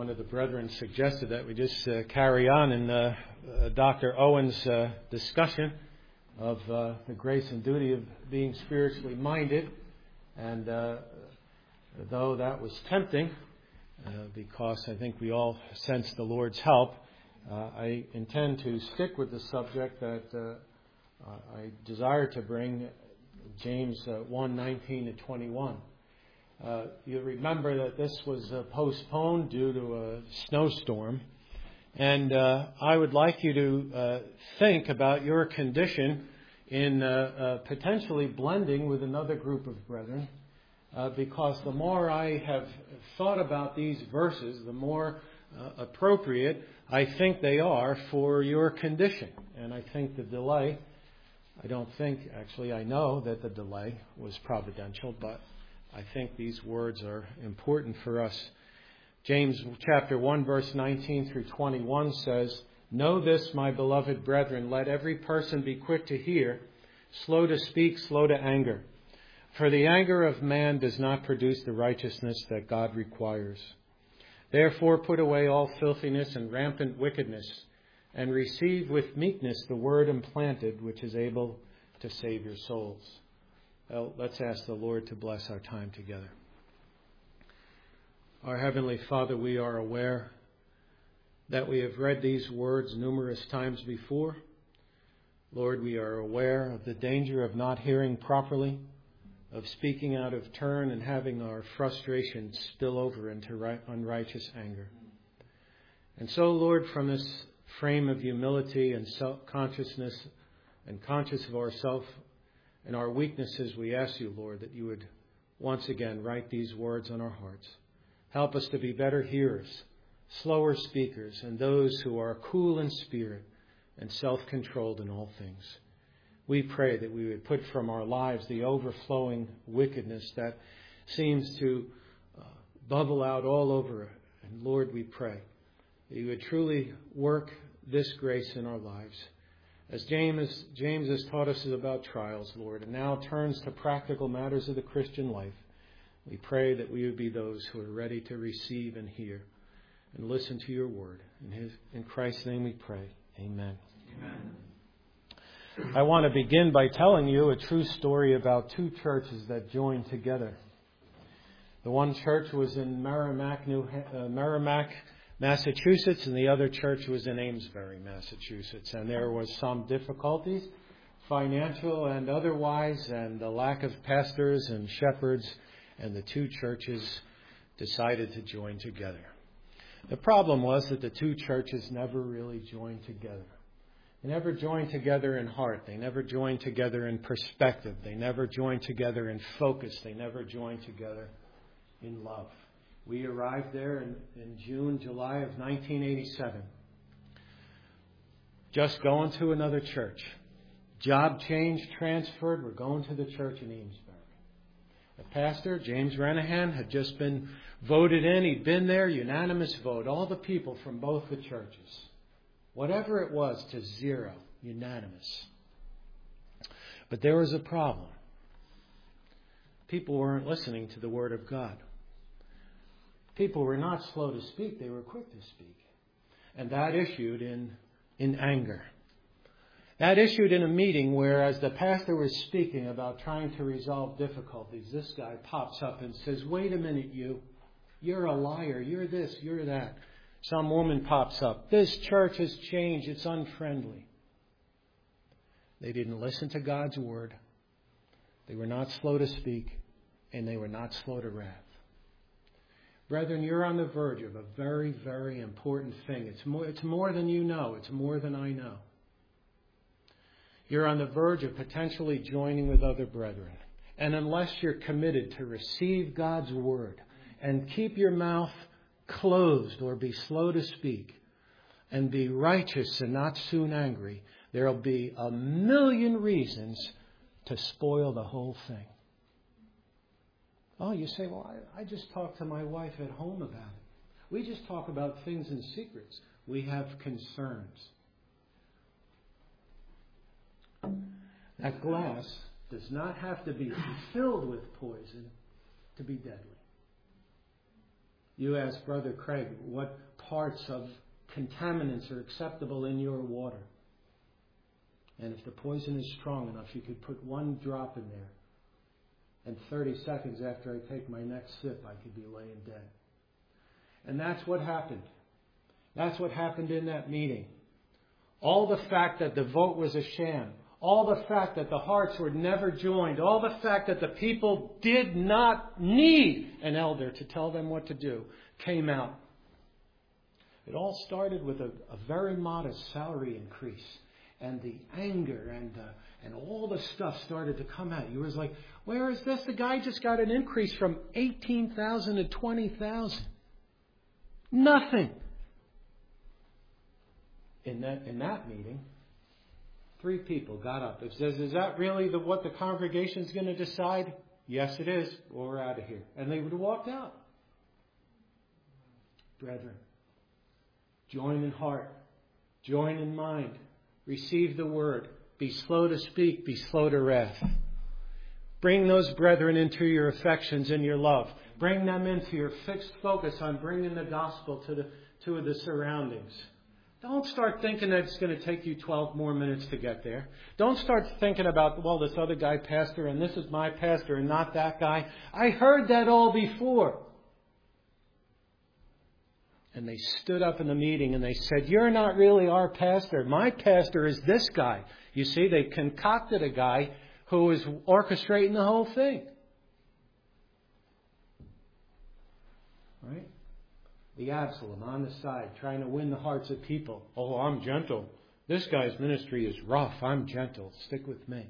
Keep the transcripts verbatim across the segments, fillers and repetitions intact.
one of the brethren suggested that we just uh, carry on in uh, uh, Doctor Owen's uh, discussion of uh, the grace and duty of being spiritually minded. And uh, though that was tempting, uh, because I think we all sense the Lord's help, uh, I intend to stick with the subject that uh, I desire to bring, James uh, one, nineteen to twenty-one. Uh, you remember that this was uh, postponed due to a snowstorm. And uh, I would like you to uh, think about your condition in uh, uh, potentially blending with another group of brethren. Uh, because the more I have thought about these verses, the more uh, appropriate I think they are for your condition. And I think the delay, I don't think, actually I know that the delay was providential, but I think these words are important for us. James chapter one, verse nineteen through twenty-one says, "Know this, my beloved brethren, let every person be quick to hear, slow to speak, slow to anger. For the anger of man does not produce the righteousness that God requires. Therefore put away all filthiness and rampant wickedness, and receive with meekness the word implanted, which is able to save your souls." Well, let's ask the Lord to bless our time together. Our Heavenly Father, we are aware that we have read these words numerous times before. Lord, we are aware of the danger of not hearing properly, of speaking out of turn and having our frustration spill over into right, unrighteous anger. And so, Lord, from this frame of humility and self-consciousness and conscious of ourselves and our weaknesses, we ask you, Lord, that you would once again write these words on our hearts. Help us to be better hearers, slower speakers, and those who are cool in spirit and self-controlled in all things. We pray that we would put from our lives the overflowing wickedness that seems to uh, bubble out all over. And Lord, we pray that you would truly work this grace in our lives. As James, James has taught us about trials, Lord, and now turns to practical matters of the Christian life, we pray that we would be those who are ready to receive and hear and listen to your word. In, his, in Christ's name we pray. Amen. Amen. I want to begin by telling you a true story about two churches that joined together. The one church was in Merrimack, New, uh, Merrimack, Massachusetts, and the other church was in Amesbury, Massachusetts. And there was some difficulties, financial and otherwise, and the lack of pastors and shepherds, and the two churches decided to join together. The problem was that the two churches never really joined together. They never joined together in heart. They never joined together in perspective. They never joined together in focus. They never joined together in love. We arrived there in, in June, July of nineteen eighty-seven. Just going to another church. Job change, transferred. We're going to the church in Amesbury. The pastor, James Renahan, had just been voted in. He'd been there, unanimous vote. All the people from both the churches. Whatever it was, to zero, unanimous. But there was a problem. People weren't listening to the Word of God. People were not slow to speak, they were quick to speak. And that issued in, in anger. That issued in a meeting where, as the pastor was speaking about trying to resolve difficulties, this guy pops up and says, "Wait a minute, you. You're a liar. You're this, you're that." Some woman pops up. "This church has changed. It's unfriendly." They didn't listen to God's word. They were not slow to speak, and they were not slow to wrath. Brethren, you're on the verge of a very, very important thing. It's more, it's more than you know. It's more than I know. You're on the verge of potentially joining with other brethren. And unless you're committed to receive God's word and keep your mouth closed or be slow to speak and be righteous and not soon angry, there'll be a million reasons to spoil the whole thing. Oh, you say, "Well, I, I just talk to my wife at home about it. We just talk about things in secrets. We have concerns." That glass does not have to be filled with poison to be deadly. You ask Brother Craig what parts of contaminants are acceptable in your water. And if the poison is strong enough, you could put one drop in there. And thirty seconds after I take my next sip, I could be laying dead. And that's what happened. That's what happened in that meeting. All the fact that the vote was a sham. All the fact that the hearts were never joined. All the fact that the people did not need an elder to tell them what to do came out. It all started with a, a very modest salary increase. And the anger and uh, and all the stuff started to come out. You was like, where is this? The guy just got an increase from eighteen thousand to twenty thousand. Nothing. In that in that meeting, three people got up. It says, is that really the, what the congregation's going to decide? Yes, it is. Well, we're out of here. And they would have walked out. Brethren, join in heart. Join in mind. Receive the word. Be slow to speak. Be slow to wrath. Bring those brethren into your affections and your love. Bring them into your fixed focus on bringing the gospel to the to the surroundings. Don't start thinking that it's going to take you twelve more minutes to get there. Don't start thinking about, well, this other guy pastor and this is my pastor and not that guy. I heard that all before. And they stood up in the meeting and they said, you're not really our pastor. My pastor is this guy. You see, they concocted a guy who was orchestrating the whole thing. Right? The Absalom on the side, trying to win the hearts of people. Oh, I'm gentle. This guy's ministry is rough. I'm gentle. Stick with me.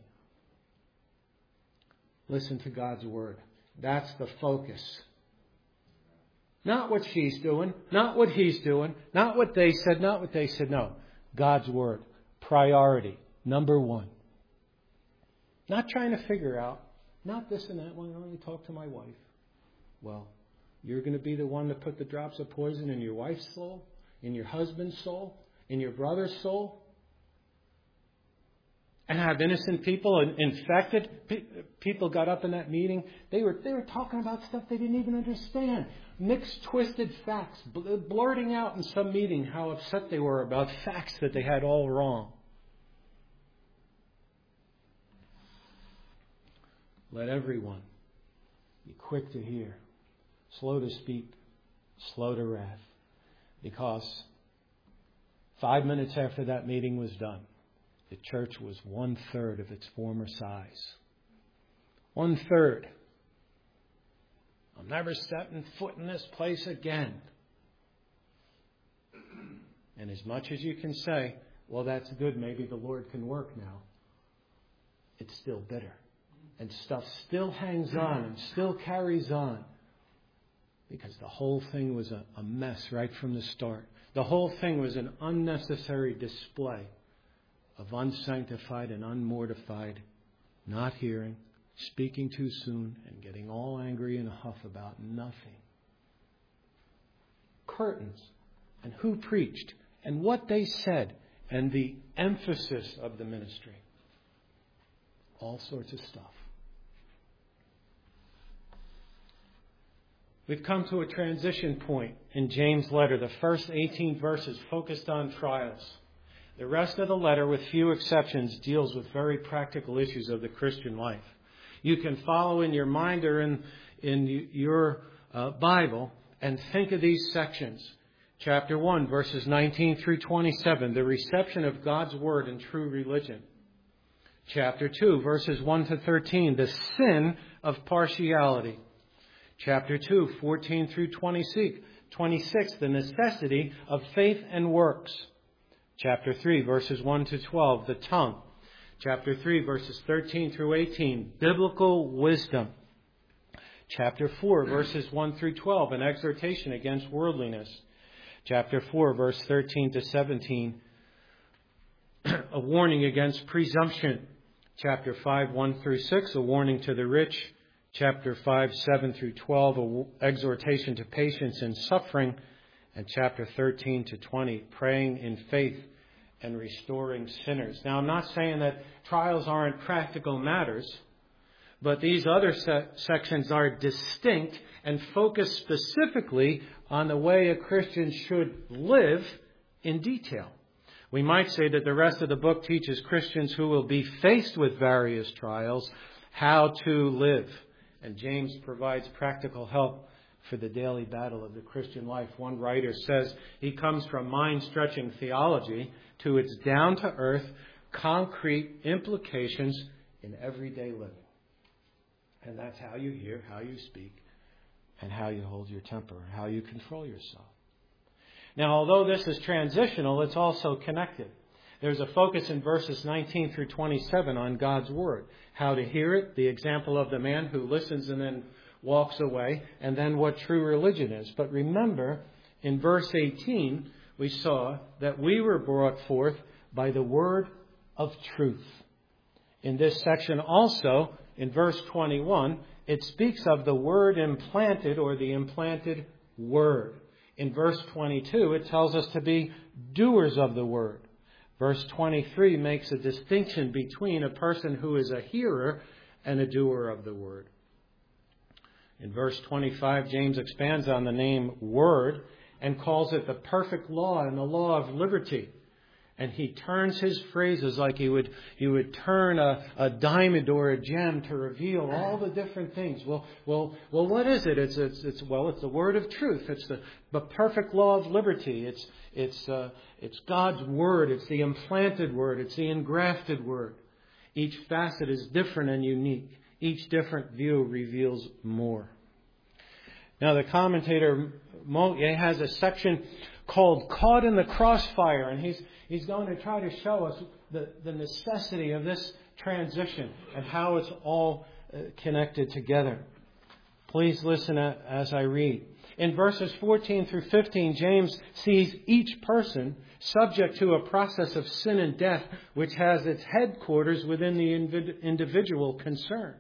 Listen to God's word. That's the focus. Not what she's doing, not what he's doing, not what they said, not what they said. No, God's word. Priority. Number one. Not trying to figure out, not this and that one. Let me talk to my wife. Well, you're going to be the one to put the drops of poison in your wife's soul, in your husband's soul, in your brother's soul, and have innocent people infected. People got up in that meeting. They were they were talking about stuff they didn't even understand. Mixed, twisted facts, blurting out in some meeting how upset they were about facts that they had all wrong. Let everyone be quick to hear, slow to speak, slow to wrath. Because five minutes after that meeting was done, the church was one third of its former size. One third. I'm never setting foot in this place again. And as much as you can say, well, that's good, maybe the Lord can work now, it's still bitter. And stuff still hangs on and still carries on. Because the whole thing was a, a mess right from the start. The whole thing was an unnecessary display of unsanctified and unmortified, not hearing, speaking too soon, and getting all angry and huff about nothing. Curtains, and who preached, and what they said, and the emphasis of the ministry. All sorts of stuff. We've come to a transition point in James' letter. The first eighteen verses focused on trials. The rest of the letter, with few exceptions, deals with very practical issues of the Christian life. You can follow in your mind or in, in your uh, Bible and think of these sections. Chapter one, verses nineteen through twenty-seven, the reception of God's word in true religion. Chapter two, verses one to thirteen, the sin of partiality. Chapter two, fourteen through twenty-six, the necessity of faith and works. Chapter three, verses one to twelve, the tongue. Chapter three, verses thirteen through eighteen, biblical wisdom. Chapter four, verses one through twelve, an exhortation against worldliness. Chapter four, verse thirteen to seventeen, a warning against presumption. Chapter five, one through six, a warning to the rich. Chapter five, seven through twelve, an exhortation to patience in suffering. And chapter thirteen to twenty, praying in faith and restoring sinners. Now, I'm not saying that trials aren't practical matters, But these other se- sections are distinct and focus specifically on the way a Christian should live in detail. We might say that the rest of the book teaches Christians who will be faced with various trials how to live. And James provides practical help for the daily battle of the Christian life. One writer says he comes from mind-stretching theology to its down-to-earth, concrete implications in everyday living. And that's how you hear, how you speak, and how you hold your temper, how you control yourself. Now, although this is transitional, it's also connected. There's a focus in verses nineteen through twenty-seven on God's Word. How to hear it, the example of the man who listens and then walks away, and then what true religion is. But remember, in verse eighteen, we saw that we were brought forth by the word of truth. In this section also, in verse twenty-one, it speaks of the word implanted or the implanted word. In verse twenty-two, it tells us to be doers of the word. Verse twenty-three makes a distinction between a person who is a hearer and a doer of the word. In verse twenty-five, James expands on the name word and calls it the perfect law and the law of liberty. And he turns his phrases like he would he would turn a, a diamond or a gem to reveal all the different things. Well, well, well, what is it? It's it's, it's well, it's the word of truth. It's the, the perfect law of liberty. It's it's uh, it's God's word. It's the implanted word. It's the engrafted word. Each facet is different and unique. Each different view reveals more. Now, the commentator Montye has a section called Caught in the Crossfire, and he's he's going to try to show us the, the necessity of this transition and how it's all uh, connected together. Please listen as I read. In verses fourteen through fifteen, James sees each person subject to a process of sin and death which has its headquarters within the individual concerned.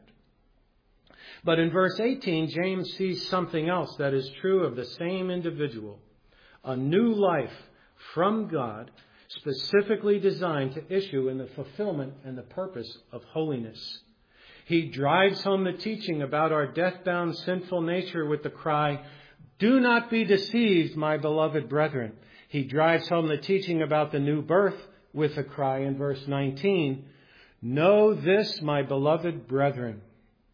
But in verse eighteen, James sees something else that is true of the same individual. A new life from God, specifically designed to issue in the fulfillment and the purpose of holiness. He drives home the teaching about our death-bound sinful nature with the cry, "Do not be deceived, my beloved brethren." He drives home the teaching about the new birth with the cry in verse nineteen, "Know this, my beloved brethren."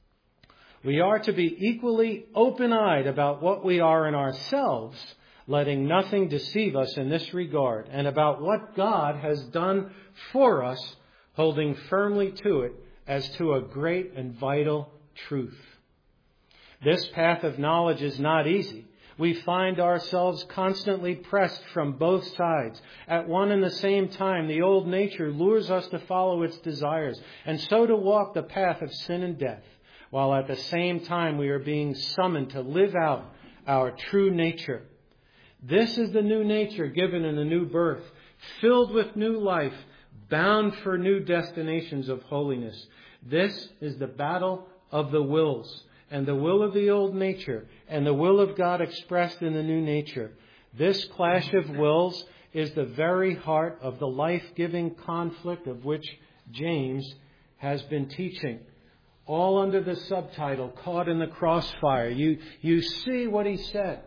We are to be equally open-eyed about what we are in ourselves, letting nothing deceive us in this regard, and about what God has done for us, holding firmly to it as to a great and vital truth. This path of knowledge is not easy. We find ourselves constantly pressed from both sides. At one and the same time, the old nature lures us to follow its desires, and so to walk the path of sin and death, while at the same time we are being summoned to live out our true nature. This is the new nature given in the new birth, filled with new life, bound for new destinations of holiness. This is the battle of the wills, and the will of the old nature, and the will of God expressed in the new nature. This clash of wills is the very heart of the life-giving conflict of which James has been teaching. All under the subtitle, Caught in the Crossfire. You, you see what he said.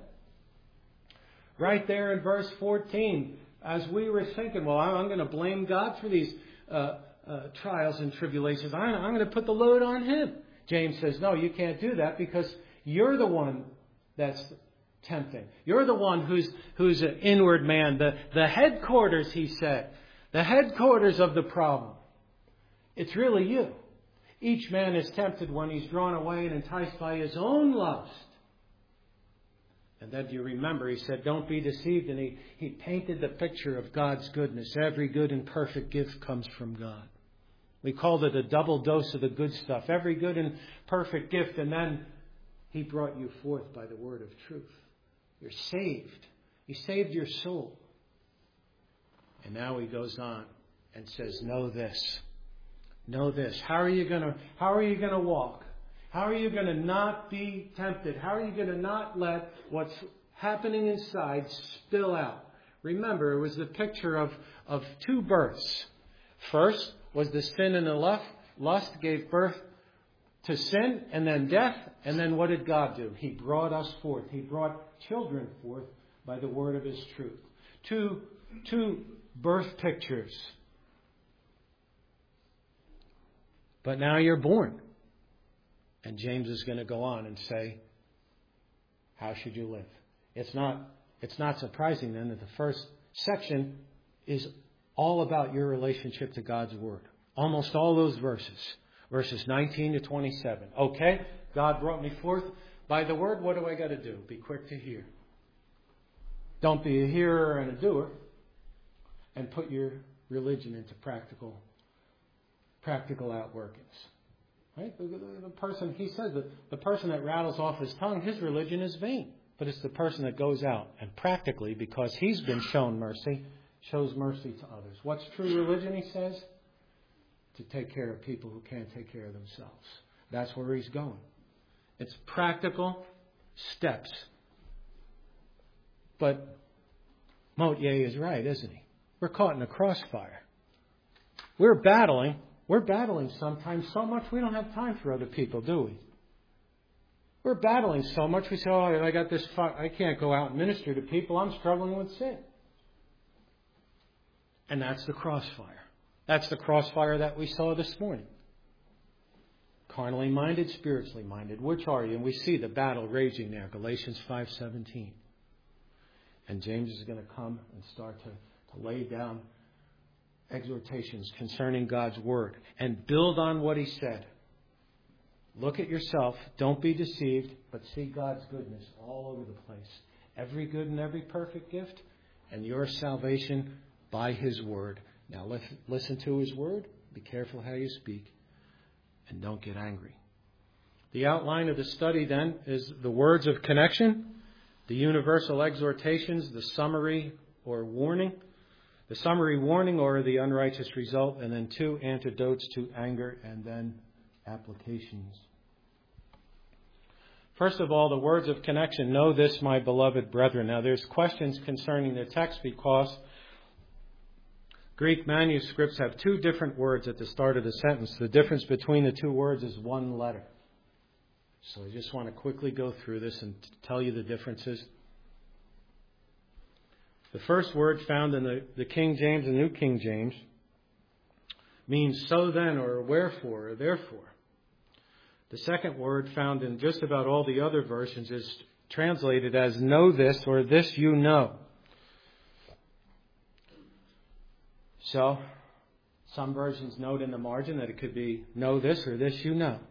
Right there in verse fourteen, as we were thinking, well, I'm going to blame God for these uh, uh, trials and tribulations. I'm, I'm going to put the load on him. James says, no, you can't do that because you're the one that's tempting. You're the one who's who's an inward man. The, the headquarters, he said, the headquarters of the problem. It's really you. Each man is tempted when he's drawn away and enticed by his own lust. And then you remember, he said, don't be deceived. And he, he painted the picture of God's goodness. Every good and perfect gift comes from God. We called it a double dose of the good stuff. Every good and perfect gift. And then he brought you forth by the word of truth. You're saved. He saved your soul. And now he goes on and says, know this. Know this. How are you going to, how are you going to walk? How are you going to not be tempted? How are you going to not let what's happening inside spill out? Remember, it was the picture of, of two births. First was the sin and the lust, lust gave birth to sin and then death. And then what did God do? He brought us forth. He brought children forth by the word of his truth. Two, two birth pictures. But now you're born. And James is going to go on and say, how should you live? It's not, it's not surprising then that the first section is all about your relationship to God's word. Almost all those verses. Verses nineteen to twenty-seven. Okay, God brought me forth by the word. What do I got to do? Be quick to hear. Don't be a hearer and a doer. And put your religion into practical, practical outworkings. Right? The, the, the person, he says that the person that rattles off his tongue, his religion is vain. But it's the person that goes out and practically, because he's been shown mercy, shows mercy to others. What's true religion, he says? To take care of people who can't take care of themselves. That's where he's going. It's practical steps. But Motier is right, isn't he? We're caught in a crossfire. We're battling. We're battling sometimes so much we don't have time for other people, do we? We're battling so much we say, oh, I got this, I can't go out and minister to people. I'm struggling with sin. And that's the crossfire. That's the crossfire that we saw this morning. Carnally minded, spiritually minded. Which are you? And we see the battle raging there. Galatians five seventeen. And James is going to come and start to, to lay down exhortations concerning God's word and build on what he said. Look at yourself. Don't be deceived, but see God's goodness all over the place. Every good and every perfect gift, and your salvation by his word. Now listen to his word. Be careful how you speak. And don't get angry. The outline of the study then is the words of connection, the universal exhortations, the summary or warning, the summary warning or the unrighteous result, and then two antidotes to anger, and then applications. First of all, the words of connection. Know this, my beloved brethren. Now there's questions concerning the text because Greek manuscripts have two different words at the start of the sentence. The difference between the two words is one letter. So I just want to quickly go through this and tell you the differences. The first word found in the, the King James and New King James means so then, or wherefore, or therefore. The second word found in just about all the other versions is translated as know this, or this you know. So, some versions note in the margin that it could be know this or this you know.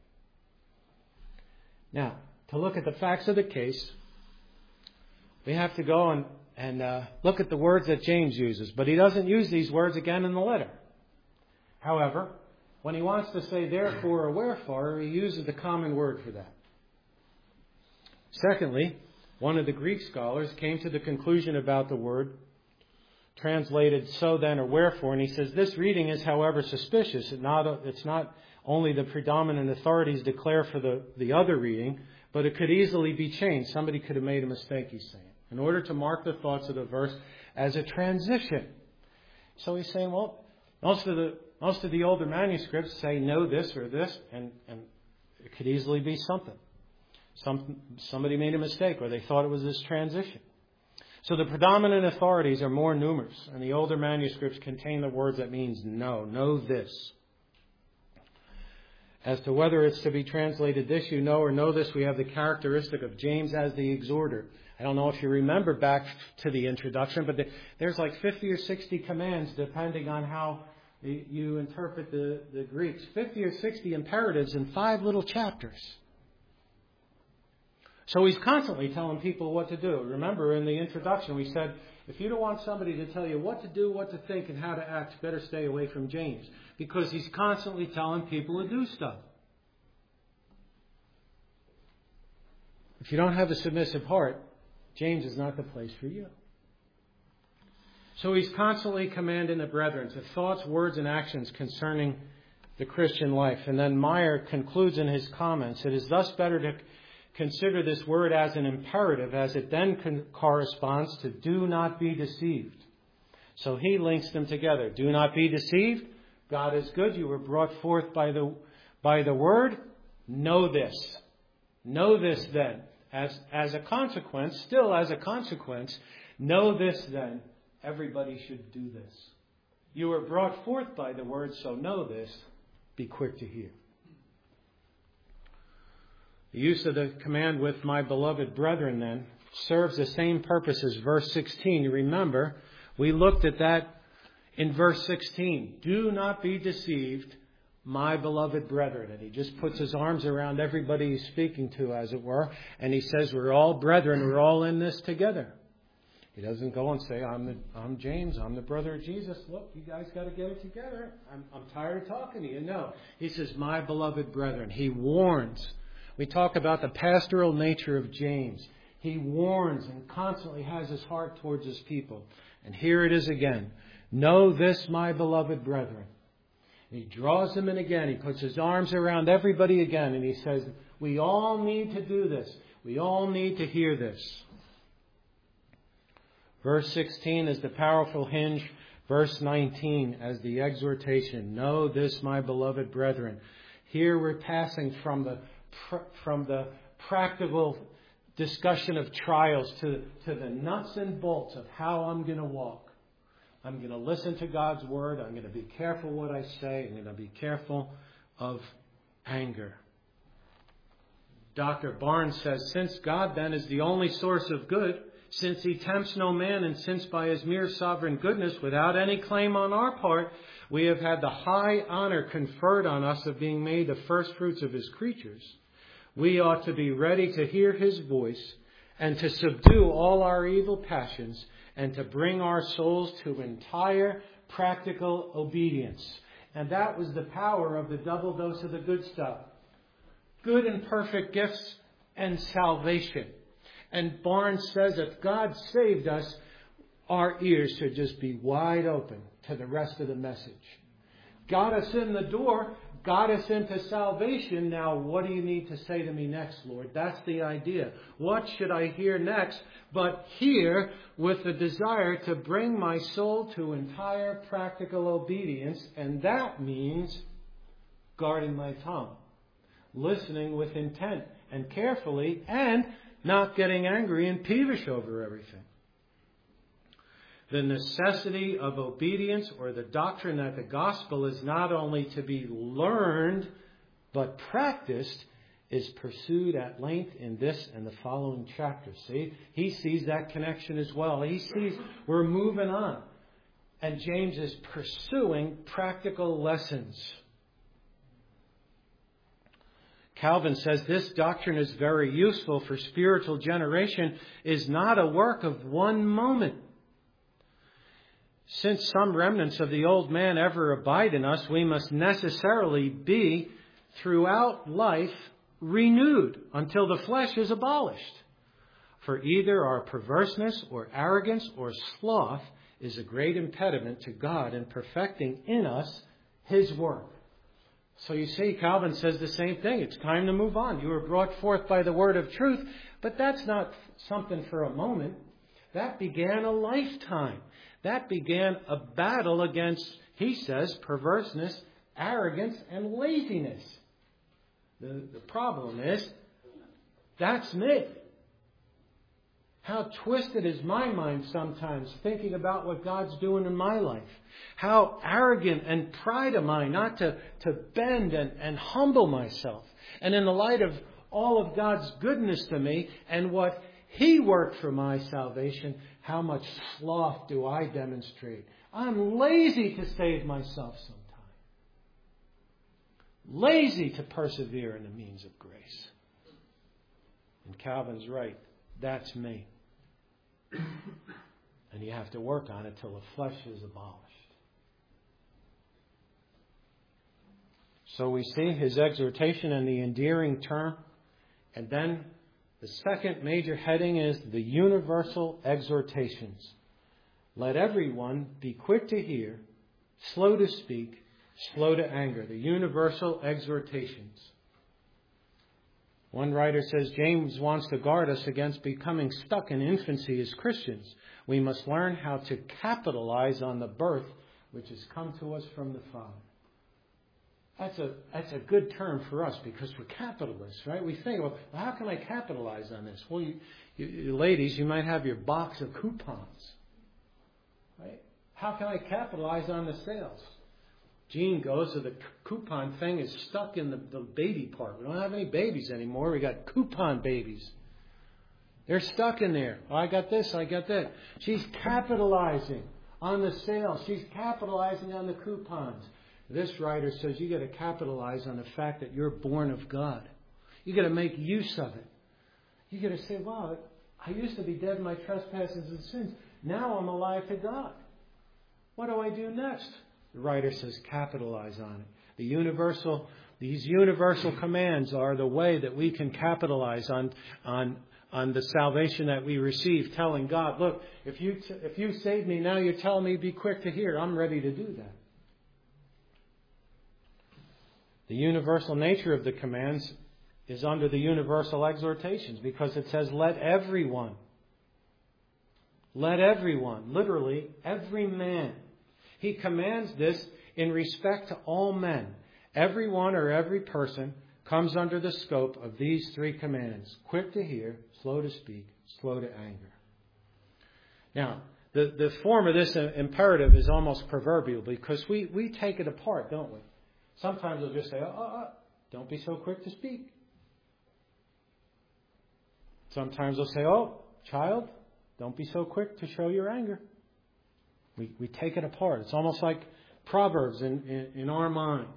Now, to look at the facts of the case, we have to go and, and uh, look at the words that James uses. But he doesn't use these words again in the letter. However, when he wants to say therefore or wherefore, he uses the common word for that. Secondly, one of the Greek scholars came to the conclusion about the word translated so then or wherefore, and he says this reading is, however, suspicious. It's not, it's not only the predominant authorities declare for the, the other reading, but it could easily be changed. Somebody could have made a mistake, he's saying, in order to mark the thoughts of the verse as a transition. So he's saying, well, most of the most of the older manuscripts say know this or this, and, and it could easily be something. Some somebody made a mistake, or they thought it was this transition. So the predominant authorities are more numerous, and the older manuscripts contain the words that means know, know this. As to whether it's to be translated this you know or know this, we have the characteristic of James as the exhorter. I don't know if you remember back to the introduction, but there's like fifty or sixty commands depending on how you interpret the, the Greeks. fifty or sixty imperatives in five little chapters. So he's constantly telling people what to do. Remember in the introduction we said, if you don't want somebody to tell you what to do, what to think, and how to act, better stay away from James. Because he's constantly telling people to do stuff. If you don't have a submissive heart, James is not the place for you. So he's constantly commanding the brethren to thoughts, words, and actions concerning the Christian life. And then Meyer concludes in his comments, it is thus better to consider this word as an imperative, as it then con- corresponds to do not be deceived. So he links them together. Do not be deceived. God is good. You were brought forth by the by the word. Know this. Know this then. As, as a consequence, still as a consequence, know this then. Everybody should do this. You were brought forth by the word, so know this. Be quick to hear. The use of the command with my beloved brethren then serves the same purpose as verse sixteen. You remember, we looked at that in verse sixteen. Do not be deceived, my beloved brethren. And he just puts his arms around everybody he's speaking to, as it were. And he says, we're all brethren. We're all in this together. He doesn't go and say, I'm the, I'm James. I'm the brother of Jesus. Look, you guys got to get it together. I'm, I'm tired of talking to you. No. He says, my beloved brethren. He warns. We talk about the pastoral nature of James. He warns and constantly has his heart towards his people. And here it is again. Know this, my beloved brethren. He draws them in again. He puts his arms around everybody again. And he says, we all need to do this. We all need to hear this. Verse sixteen is the powerful hinge. Verse nineteen as the exhortation. Know this, my beloved brethren. Here we're passing from the from the practical discussion of trials to, to the nuts and bolts of how I'm going to walk. I'm going to listen to God's word. I'm going to be careful what I say. I'm going to be careful of anger. Doctor Barnes says, since God then is the only source of good, since he tempts no man, and since by his mere sovereign goodness, without any claim on our part, we have had the high honor conferred on us of being made the first fruits of his creatures, we ought to be ready to hear his voice and to subdue all our evil passions and to bring our souls to entire practical obedience. And that was the power of the double dose of the good stuff. Good and perfect gifts and salvation. And Barnes says if God saved us, our ears should just be wide open to the rest of the message. Got us in the door, got us into salvation. Now, what do you need to say to me next, Lord? That's the idea. What should I hear next? But hear with the desire to bring my soul to entire practical obedience. And that means guarding my tongue, listening with intent and carefully, and not getting angry and peevish over everything. The necessity of obedience, or the doctrine that the gospel is not only to be learned but practiced, is pursued at length in this and the following chapters. See, he sees that connection as well. He sees we're moving on. And James is pursuing practical lessons. Calvin says this doctrine is very useful for spiritual generation, is not a work of one moment. Since some remnants of the old man ever abide in us, we must necessarily be throughout life renewed until the flesh is abolished. For either our perverseness or arrogance or sloth is a great impediment to God in perfecting in us his work. So you see, Calvin says the same thing. It's time to move on. You were brought forth by the word of truth, but that's not something for a moment. That began a lifetime. That began a battle against, he says, perverseness, arrogance, and laziness. The, the problem is, that's me. How twisted is my mind sometimes thinking about what God's doing in my life. How arrogant and pride am I not to, to bend and, and humble myself. And in the light of all of God's goodness to me and what he worked for my salvation, how much sloth do I demonstrate? I'm lazy to save myself sometime. Lazy to persevere in the means of grace. And Calvin's right. That's me. And you have to work on it till the flesh is abolished. So we see his exhortation and the endearing term. And then the second major heading is the universal exhortations. Let everyone be quick to hear, slow to speak, slow to anger. The universal exhortations. One writer says James wants to guard us against becoming stuck in infancy as Christians. We must learn how to capitalize on the birth which has come to us from the Father. That's a that's a good term for us because we're capitalists, right? We think, well, how can I capitalize on this? Well, you, you, you ladies, you might have your box of coupons, right? How can I capitalize on the sales? Jean goes to the coupon thing is stuck in the, the baby part. We don't have any babies anymore. We got coupon babies. They're stuck in there. Oh, I got this, I got that. She's capitalizing on the sales. She's capitalizing on the coupons. This writer says you got to capitalize on the fact that you're born of God. You got to make use of it. You got to say, wow, I used to be dead in my trespasses and sins. Now I'm alive to God. What do I do next? The writer says capitalize on it. The universal, these universal commands are the way that we can capitalize on, on, on the salvation that we receive, telling God, look, if you, t- if you save me now, you're telling me be quick to hear. I'm ready to do that. The universal nature of the commands is under the universal exhortations because it says, let everyone, let everyone, literally every man. He commands this in respect to all men. Everyone or every person comes under the scope of these three commands. Quick to hear, slow to speak, slow to anger. Now, the, the form of this imperative is almost proverbial because we, we take it apart, don't we? Sometimes we'll just say, oh, oh, oh, don't be so quick to speak. Sometimes we'll say, oh, child, don't be so quick to show your anger. We we take it apart. It's almost like Proverbs in, in, in our minds.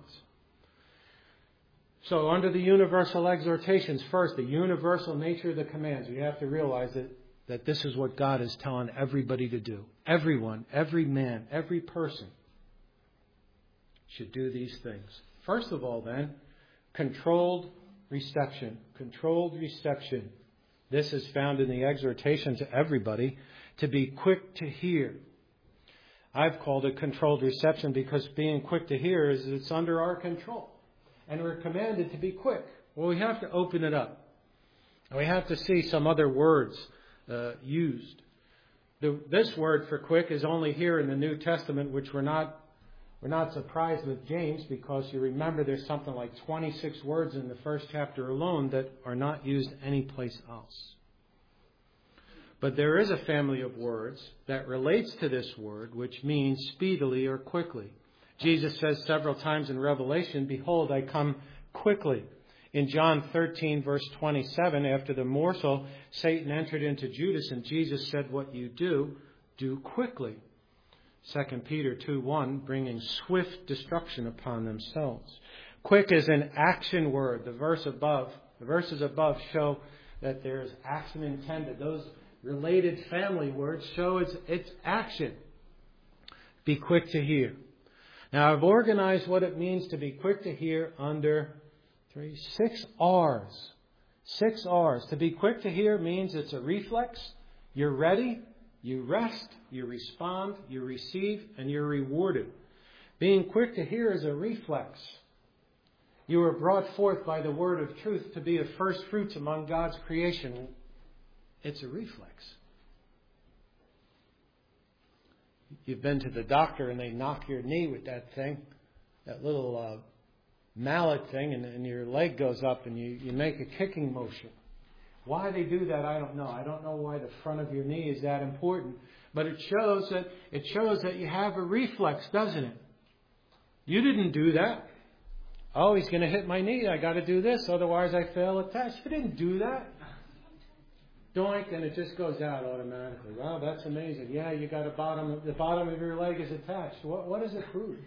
So under the universal exhortations, first, the universal nature of the commands, we have to realize that, that this is what God is telling everybody to do. Everyone, every man, every person should do these things. First of all, then, controlled reception. Controlled reception. This is found in the exhortation to everybody to be quick to hear. I've called it controlled reception because being quick to hear is it's under our control. And we're commanded to be quick. Well, we have to open it up. And we have to see some other words uh, used. The, this word for quick is only here in the New Testament, which we're not We're not surprised with James because you remember there's something like twenty-six words in the first chapter alone that are not used anyplace else. But there is a family of words that relates to this word, which means speedily or quickly. Jesus says several times in Revelation, behold, I come quickly. In John thirteen, verse twenty-seven, after the morsel, Satan entered into Judas, and Jesus said, what you do, do quickly. Second Peter two one, bringing swift destruction upon themselves. Quick is an action word. The verse above, the verses above show that there is action intended. Those related family words show its, its action. Be quick to hear. Now I've organized what it means to be quick to hear under three, six R's. Six R's. To be quick to hear means it's a reflex. You're ready. You rest, you respond, you receive, and you're rewarded. Being quick to hear is a reflex. You were brought forth by the word of truth to be a first fruits among God's creation. It's a reflex. You've been to the doctor and they knock your knee with that thing, that little uh, mallet thing, and, and your leg goes up and you, you make a kicking motion. Why they do that, I don't know. I don't know why the front of your knee is that important. But it shows that it shows that you have a reflex, doesn't it? You didn't do that. Oh, he's going to hit my knee. I got to do this, otherwise I fail a test. You didn't do that. Doink, and it just goes out automatically. Wow, that's amazing. Yeah, you got a bottom. The bottom of your leg is attached. What, what does it prove?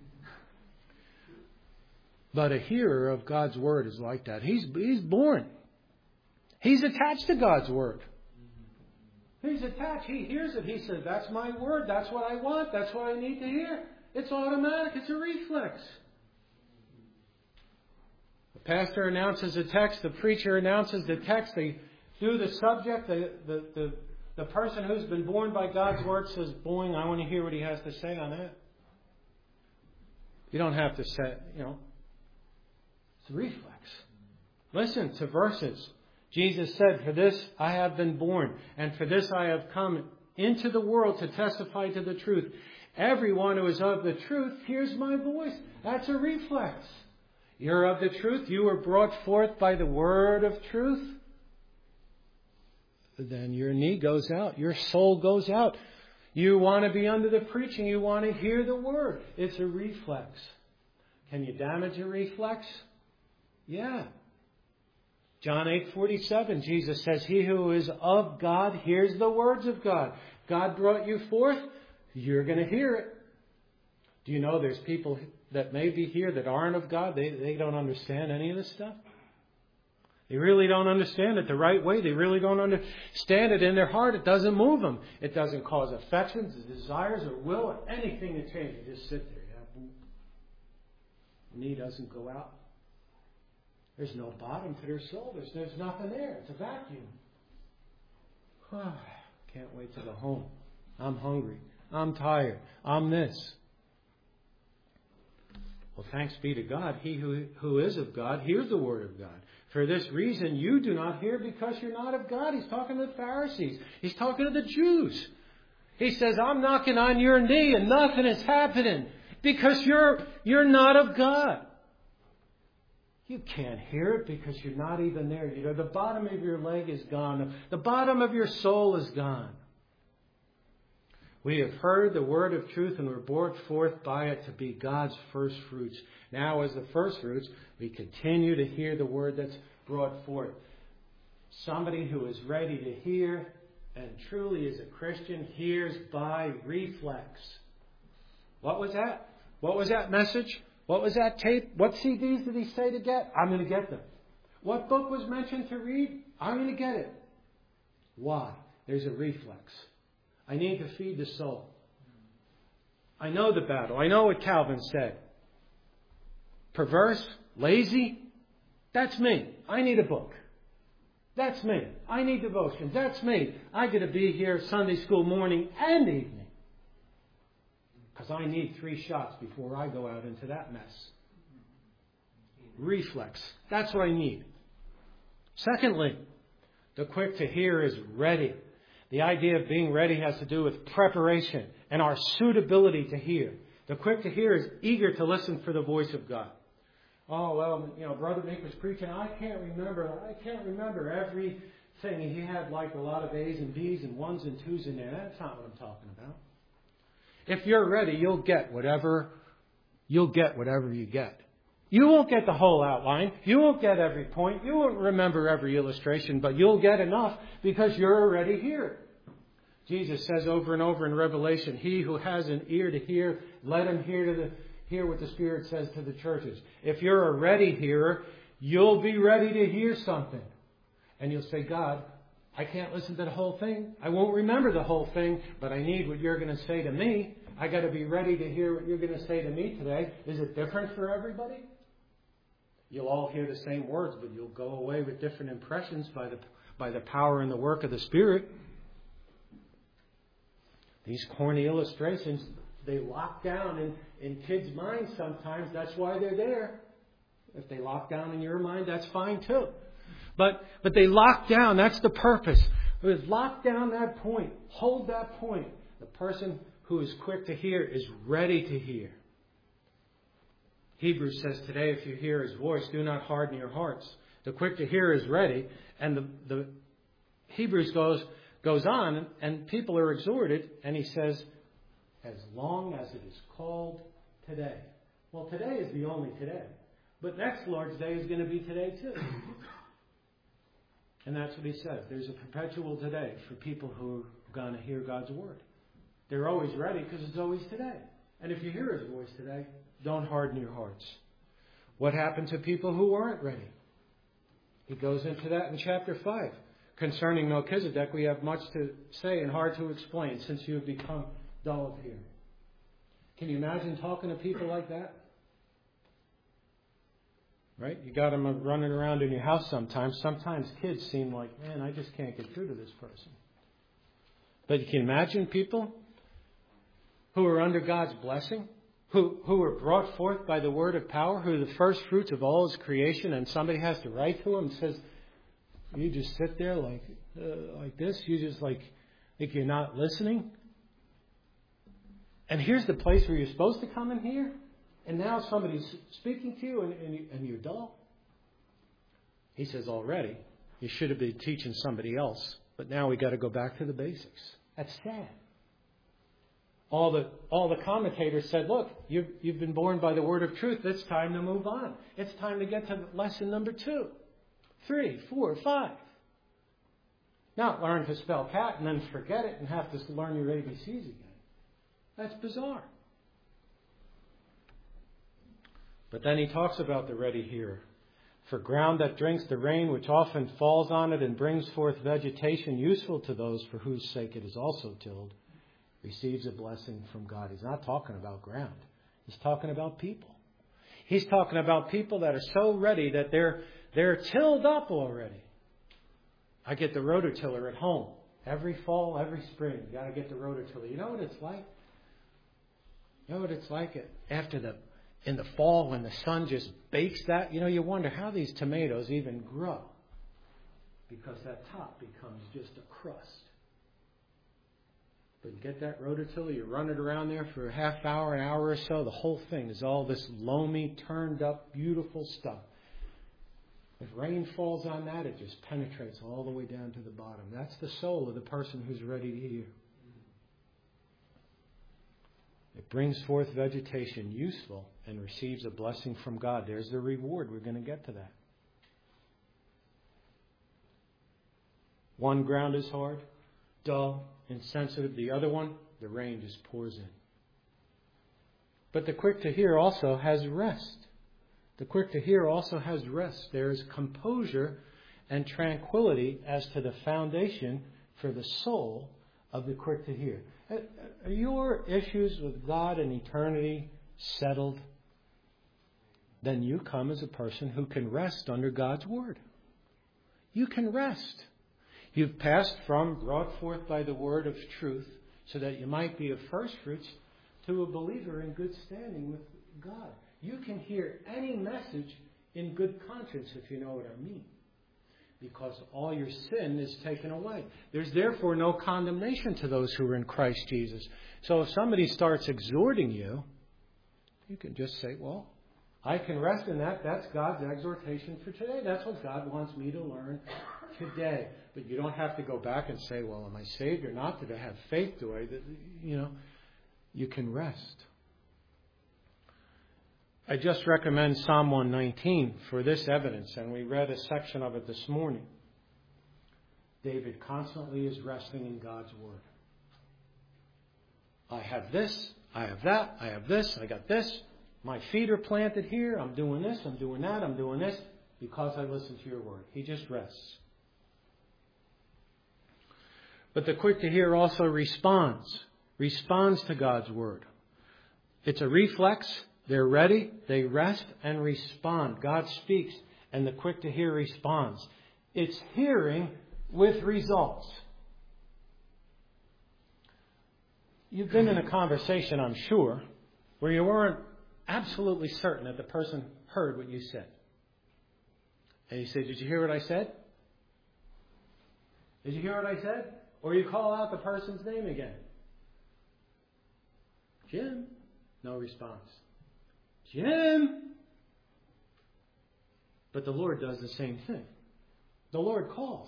But a hearer of God's word is like that. He's he's born. He's attached to God's word. He's attached. He hears it. He says, that's my word. That's what I want. That's what I need to hear. It's automatic. It's a reflex. The pastor announces the text. The preacher announces the text. They do the subject. The, the, the, the person who's been born by God's word says, boing, I want to hear what he has to say on that. You don't have to say, you know. It's a reflex. Listen to verses. Jesus said, for this I have been born, and for this I have come into the world to testify to the truth. Everyone who is of the truth hears my voice. That's a reflex. You're of the truth. You were brought forth by the word of truth. Then your knee goes out. Your soul goes out. You want to be under the preaching. You want to hear the word. It's a reflex. Can you damage a reflex? Yeah. John eight forty-seven, Jesus says, he who is of God hears the words of God. God brought you forth. You're going to hear it. Do you know there's people that may be here that aren't of God? They, they don't understand any of this stuff. They really don't understand it the right way. They really don't understand it in their heart. It doesn't move them. It doesn't cause affections, desires, or will, or anything to change. You just sit there. Yeah. Knee doesn't go out. There's no bottom to their soul. There's, there's nothing there. It's a vacuum. Can't wait to go home. I'm hungry. I'm tired. I'm this. Well, thanks be to God. He who, who is of God hears the word of God. For this reason, you do not hear because you're not of God. He's talking to the Pharisees. He's talking to the Jews. He says, I'm knocking on your knee and nothing is happening because you're, you're not of God. You can't hear it because you're not even there. You know, the bottom of your leg is gone. The bottom of your soul is gone. We have heard the word of truth and were brought forth by it to be God's first fruits. Now, as the first fruits, we continue to hear the word that's brought forth. Somebody who is ready to hear and truly is a Christian hears by reflex. What was that? What was that message? What was that tape? What C Ds did he say to get? I'm going to get them. What book was mentioned to read? I'm going to get it. Why? There's a reflex. I need to feed the soul. I know the battle. I know what Calvin said. Perverse, lazy, that's me. I need a book. That's me. I need devotion. That's me. I got to be here Sunday school morning and evening. Because I need three shots before I go out into that mess. Reflex. That's what I need. Secondly, the quick to hear is ready. The idea of being ready has to do with preparation and our suitability to hear. The quick to hear is eager to listen for the voice of God. Oh, well, you know, Brother Meek was preaching. I can't remember. I can't remember everything. He had like a lot of A's and B's and ones and twos in there. That's not what I'm talking about. If you're ready, you'll get whatever, you'll get whatever you get. You won't get the whole outline. You won't get every point. You won't remember every illustration, but you'll get enough because you're already here. Jesus says over and over in Revelation, he who has an ear to hear, let him hear to the hear what the Spirit says to the churches. If you're a ready hearer, you'll be ready to hear something. And you'll say, God, I can't listen to the whole thing. I won't remember the whole thing, but I need what you're going to say to me. I got to be ready to hear what you're going to say to me today. Is it different for everybody? You'll all hear the same words, but you'll go away with different impressions by the by the power and the work of the Spirit. These corny illustrations, they lock down in, in kids' minds sometimes. That's why they're there. If they lock down in your mind, that's fine too. But but they lock down. That's the purpose. Is lock down that point. Hold that point. The person who is quick to hear is ready to hear. Hebrews says today, if you hear his voice, do not harden your hearts. The quick to hear is ready. And the, the Hebrews goes goes on, and people are exhorted, and he says, as long as it is called today. Well, today is the only today. But next Lord's Day is going to be today too. And that's what he says. There's a perpetual today for people who are going to hear God's word. They're always ready because it's always today. And if you hear his voice today, don't harden your hearts. What happened to people who weren't ready? He goes into that in chapter five. Concerning Melchizedek, we have much to say and hard to explain since you have become dull of hearing. Can you imagine talking to people like that? Right? You got them running around in your house sometimes. Sometimes kids seem like, man, I just can't get through to this person. But you can imagine people who are under God's blessing, who, who are brought forth by the word of power, who are the first fruits of all his creation, and somebody has to write to them and says, you just sit there like uh, like this. You just like, like you're not listening. And here's the place where you're supposed to come and hear. And now somebody's speaking to you and, and, you, and you're dull. He says already, you should have been teaching somebody else. But now we got to go back to the basics. That's sad. All the all the commentators said, look, you've, you've been born by the word of truth. It's time to move on. It's time to get to lesson number two, three, four, five. Not learn to spell cat and then forget it and have to learn your A B Cs again. That's bizarre. But then he talks about the ready hearer. For ground that drinks the rain which often falls on it and brings forth vegetation useful to those for whose sake it is also tilled, receives a blessing from God. He's not talking about ground. He's talking about people. He's talking about people that are so ready that they're they're tilled up already. I get the rototiller at home. Every fall, every spring, you got to get the rototiller. You know what it's like? You know what it's like after the in the fall when the sun just bakes that? You know, you wonder how these tomatoes even grow. Because that top becomes just a crust. But you get that rototiller, you run it around there for a half hour, an hour or so. The whole thing is all this loamy, turned up, beautiful stuff. If rain falls on that, it just penetrates all the way down to the bottom. That's the soul of the person who's ready to hear. It brings forth vegetation useful and receives a blessing from God. There's the reward. We're going to get to that. One ground is hard, dull, insensitive. The other one, the rain just pours in. But the quick to hear also has rest. The quick to hear also has rest. There is composure and tranquility as to the foundation for the soul of the quick to hear. Are your issues with God and eternity settled? Then you come as a person who can rest under God's word. You can rest. You've passed from brought forth by the word of truth so that you might be of first fruits to a believer in good standing with God. You can hear any message in good conscience, if you know what I mean. Because all your sin is taken away. There's therefore no condemnation to those who are in Christ Jesus. So if somebody starts exhorting you, you can just say, well, I can rest in that. That's God's exhortation for today. That's what God wants me to learn today. But you don't have to go back and say, well, am I saved or not? Did I have faith? Do I, you know, you can rest. I just recommend Psalm one nineteen for this evidence, and we read a section of it this morning. David constantly is resting in God's word. I have this, I have that, I have this, I got this. My feet are planted here, I'm doing this, I'm doing that, I'm doing this, because I listen to your word. He just rests. But the quick to hear also responds, responds to God's word. It's a reflex. They're ready, they rest and respond. God speaks and the quick to hear responds. It's hearing with results. You've been in a conversation, I'm sure, where you weren't absolutely certain that the person heard what you said. And you say, did you hear what I said? Did you hear what I said? Or you call out the person's name again. Jim. No response. Jim. But the Lord does the same thing. The Lord calls.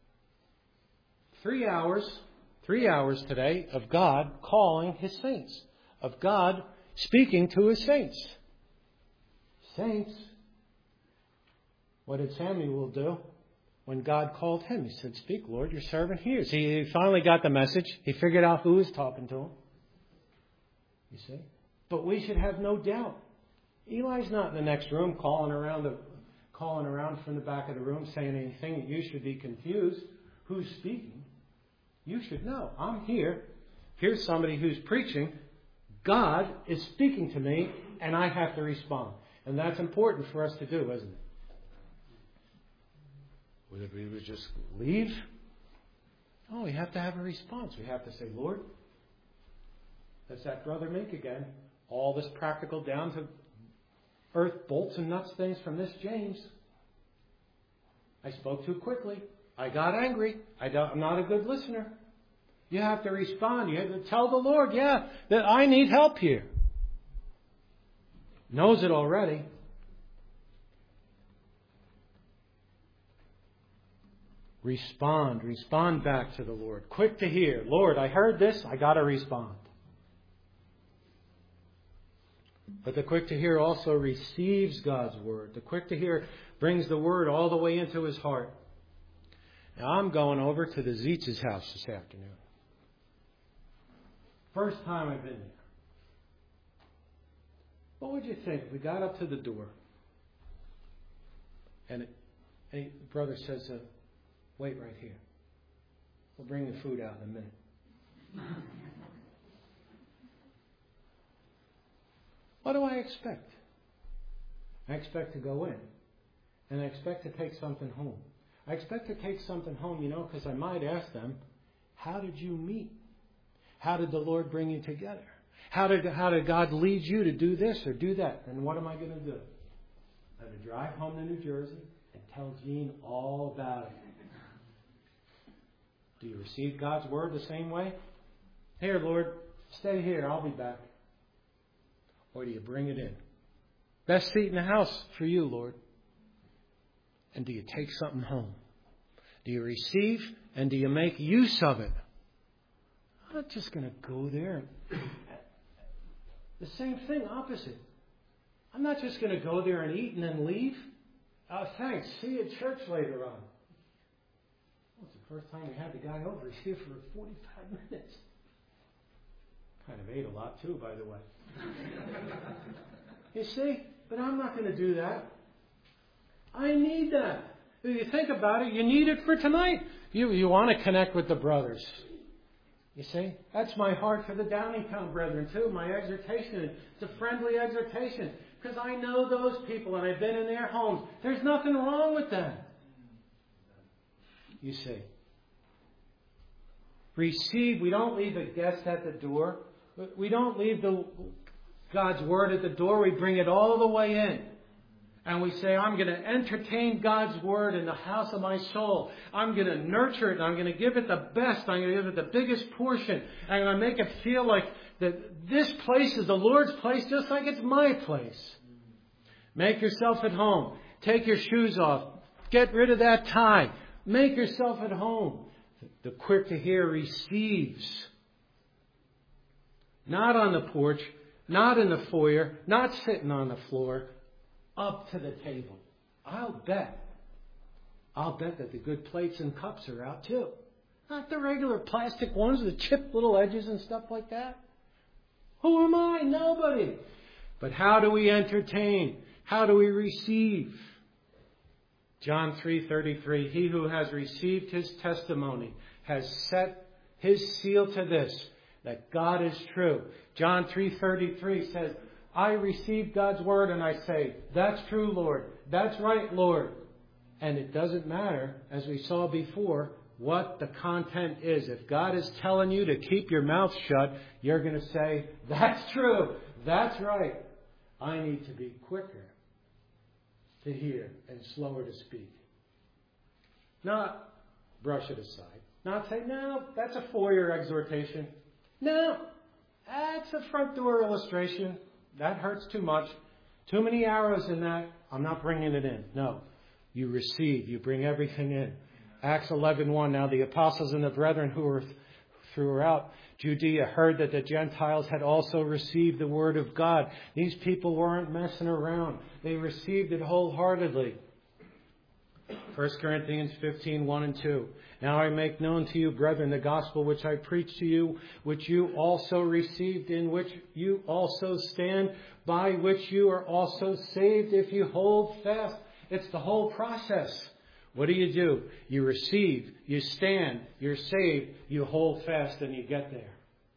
Three hours, three hours today of God calling His saints. Of God speaking to His saints. Saints. What did Samuel do when God called him? He said, speak, Lord, your servant hears. He finally got the message. He figured out who was talking to him. You see? But we should have no doubt. Eli's not in the next room calling around the, calling around from the back of the room saying anything that you should be confused. Who's speaking? You should know. I'm here. Here's somebody who's preaching. God is speaking to me, and I have to respond. And that's important for us to do, isn't it? Would we would just leave? Oh, we have to have a response. We have to say, Lord, that's that brother Mink again. All this practical down to earth bolts and nuts things from this James. I spoke too quickly. I got angry. I don't, I'm not a good listener. You have to respond. You have to tell the Lord, yeah, that I need help here. Knows it already. Respond. Respond back to the Lord. Quick to hear. Lord, I heard this. I got to respond. But the quick to hear also receives God's word. The quick to hear brings the word all the way into his heart. Now I'm going over to the Zeetz's house this afternoon. First time I've been there. What would you think if we got up to the door and, it, and the brother says, uh, wait right here. We'll bring the food out in a minute. What do I expect? I expect to go in. And I expect to take something home. I expect to take something home, you know, because I might ask them, how did you meet? How did the Lord bring you together? How did, how did God lead you to do this or do that? And what am I going to do? I'm going to drive home to New Jersey and tell Gene all about it. Do you receive God's word the same way? Here, Lord, stay here. I'll be back. Or do you bring it in? Best seat in the house for you, Lord. And do you take something home? Do you receive and do you make use of it? I'm not just going to go there. The same thing, opposite. I'm not just going to go there and eat and then leave. Oh, thanks. See you at church later on. Well, it's the first time we had the guy over. He's here for forty-five minutes. Kind of ate a lot too, by the way. You see? But I'm not going to do that. I need that. If you think about it, you need it for tonight. You, you want to connect with the brothers. You see? That's my heart for the Downingtown brethren too. My exhortation. It's a friendly exhortation. Because I know those people and I've been in their homes. There's nothing wrong with them. You see? Receive. We don't leave a guest at the door. We don't leave the God's word at the door. We bring it all the way in. And we say, I'm going to entertain God's word in the house of my soul. I'm going to nurture it. And I'm going to give it the best. I'm going to give it the biggest portion. I'm going to make it feel like that this place is the Lord's place just like it's my place. Make yourself at home. Take your shoes off. Get rid of that tie. Make yourself at home. The quick to hear receives. Not on the porch. Not in the foyer. Not sitting on the floor. Up to the table. I'll bet. I'll bet that the good plates and cups are out too. Not the regular plastic ones with chipped little edges and stuff like that. Who am I? Nobody. But how do we entertain? How do we receive? John three thirty-three. He who has received his testimony has set his seal to this, that God is true. John three thirty-three says, I receive God's word and I say, that's true, Lord. That's right, Lord. And it doesn't matter, as we saw before, what the content is. If God is telling you to keep your mouth shut, you're going to say, that's true. That's right. I need to be quicker to hear and slower to speak. Not brush it aside. Not say, no, that's a four-year exhortation. No, that's a front door illustration. That hurts too much. Too many arrows in that. I'm not bringing it in. No. You receive. You bring everything in. Acts eleven one. Now the apostles and the brethren who were throughout Judea heard that the Gentiles had also received the word of God. These people weren't messing around. They received it wholeheartedly. First Corinthians fifteen one and two. Now I make known to you, brethren, the gospel which I preached to you, which you also received, in which you also stand, by which you are also saved, if you hold fast. It's the whole process. What do you do? You receive, you stand, you're saved, you hold fast, and you get there.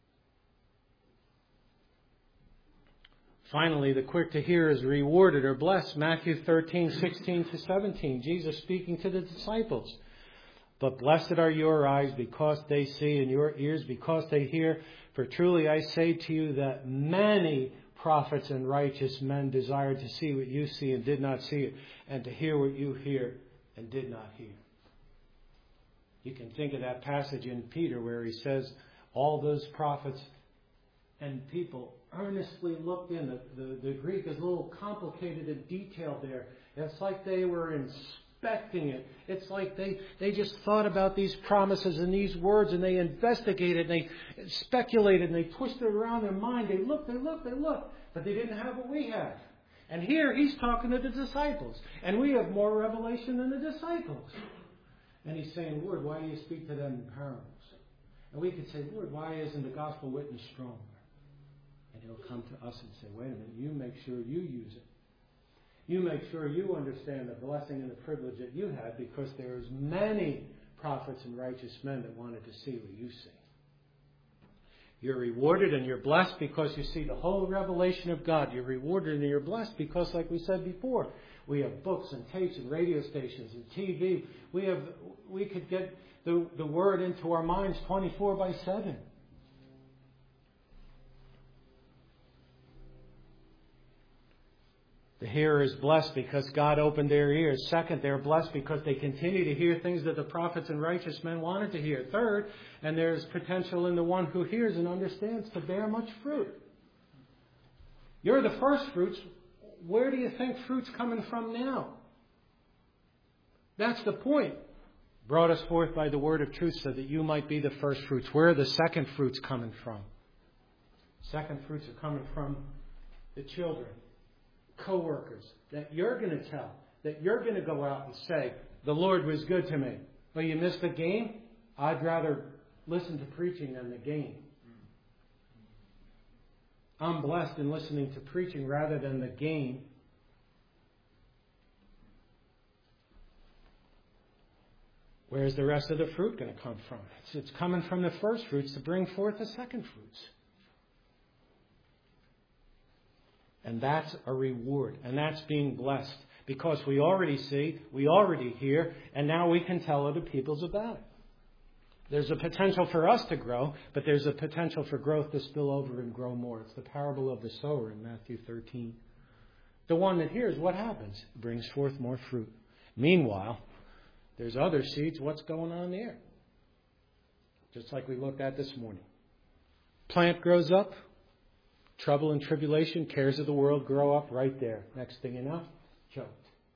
Finally, the quick to hear is rewarded or blessed. Matthew thirteen sixteen to seventeen. Jesus speaking to the disciples. But blessed are your eyes because they see, and your ears because they hear. For truly I say to you that many prophets and righteous men desired to see what you see and did not see it, and to hear what you hear and did not hear. You can think of that passage in Peter where he says all those prophets and people earnestly looked in. The, the, the Greek is a little complicated and detailed there. It's like they were inspecting it. It's like they, they just thought about these promises and these words, and they investigated, and they speculated, and they twisted it around their mind. They looked, they looked, they looked, but they didn't have what we have. And here he's talking to the disciples, and we have more revelation than the disciples. And he's saying, Lord, why do you speak to them in parables? And we could say, Lord, why isn't the gospel witness stronger? And he'll come to us and say, wait a minute, you make sure you use it. You make sure you understand the blessing and the privilege that you had, because there's many prophets and righteous men that wanted to see what you see. You're rewarded and you're blessed because you see the whole revelation of God. You're rewarded and you're blessed because, like we said before, we have books and tapes and radio stations and T V. We have, we could get the, the word into our minds twenty-four by seven. The hearer is blessed because God opened their ears. Second, they're blessed because they continue to hear things that the prophets and righteous men wanted to hear. Third, and there's potential in the one who hears and understands to bear much fruit. You're the first fruits. Where do you think fruit's coming from now? That's the point. Brought us forth by the word of truth so that you might be the first fruits. Where are the second fruits coming from? Second fruits are coming from the children, co-workers, that you're going to tell, that you're going to go out and say, the Lord was good to me. Well, you missed the game? I'd rather listen to preaching than the game. I'm blessed in listening to preaching rather than the game. Where's the rest of the fruit going to come from? It's, it's coming from the first fruits to bring forth the second fruits. And that's a reward. And that's being blessed. Because we already see, we already hear, and now we can tell other peoples about it. There's a potential for us to grow, but there's a potential for growth to spill over and grow more. It's the parable of the sower in Matthew thirteen. The one that hears, what happens? It brings forth more fruit. Meanwhile, there's other seeds. What's going on there? Just like we looked at this morning. Plant grows up. Trouble and tribulation, cares of the world grow up right there. Next thing you know, choked.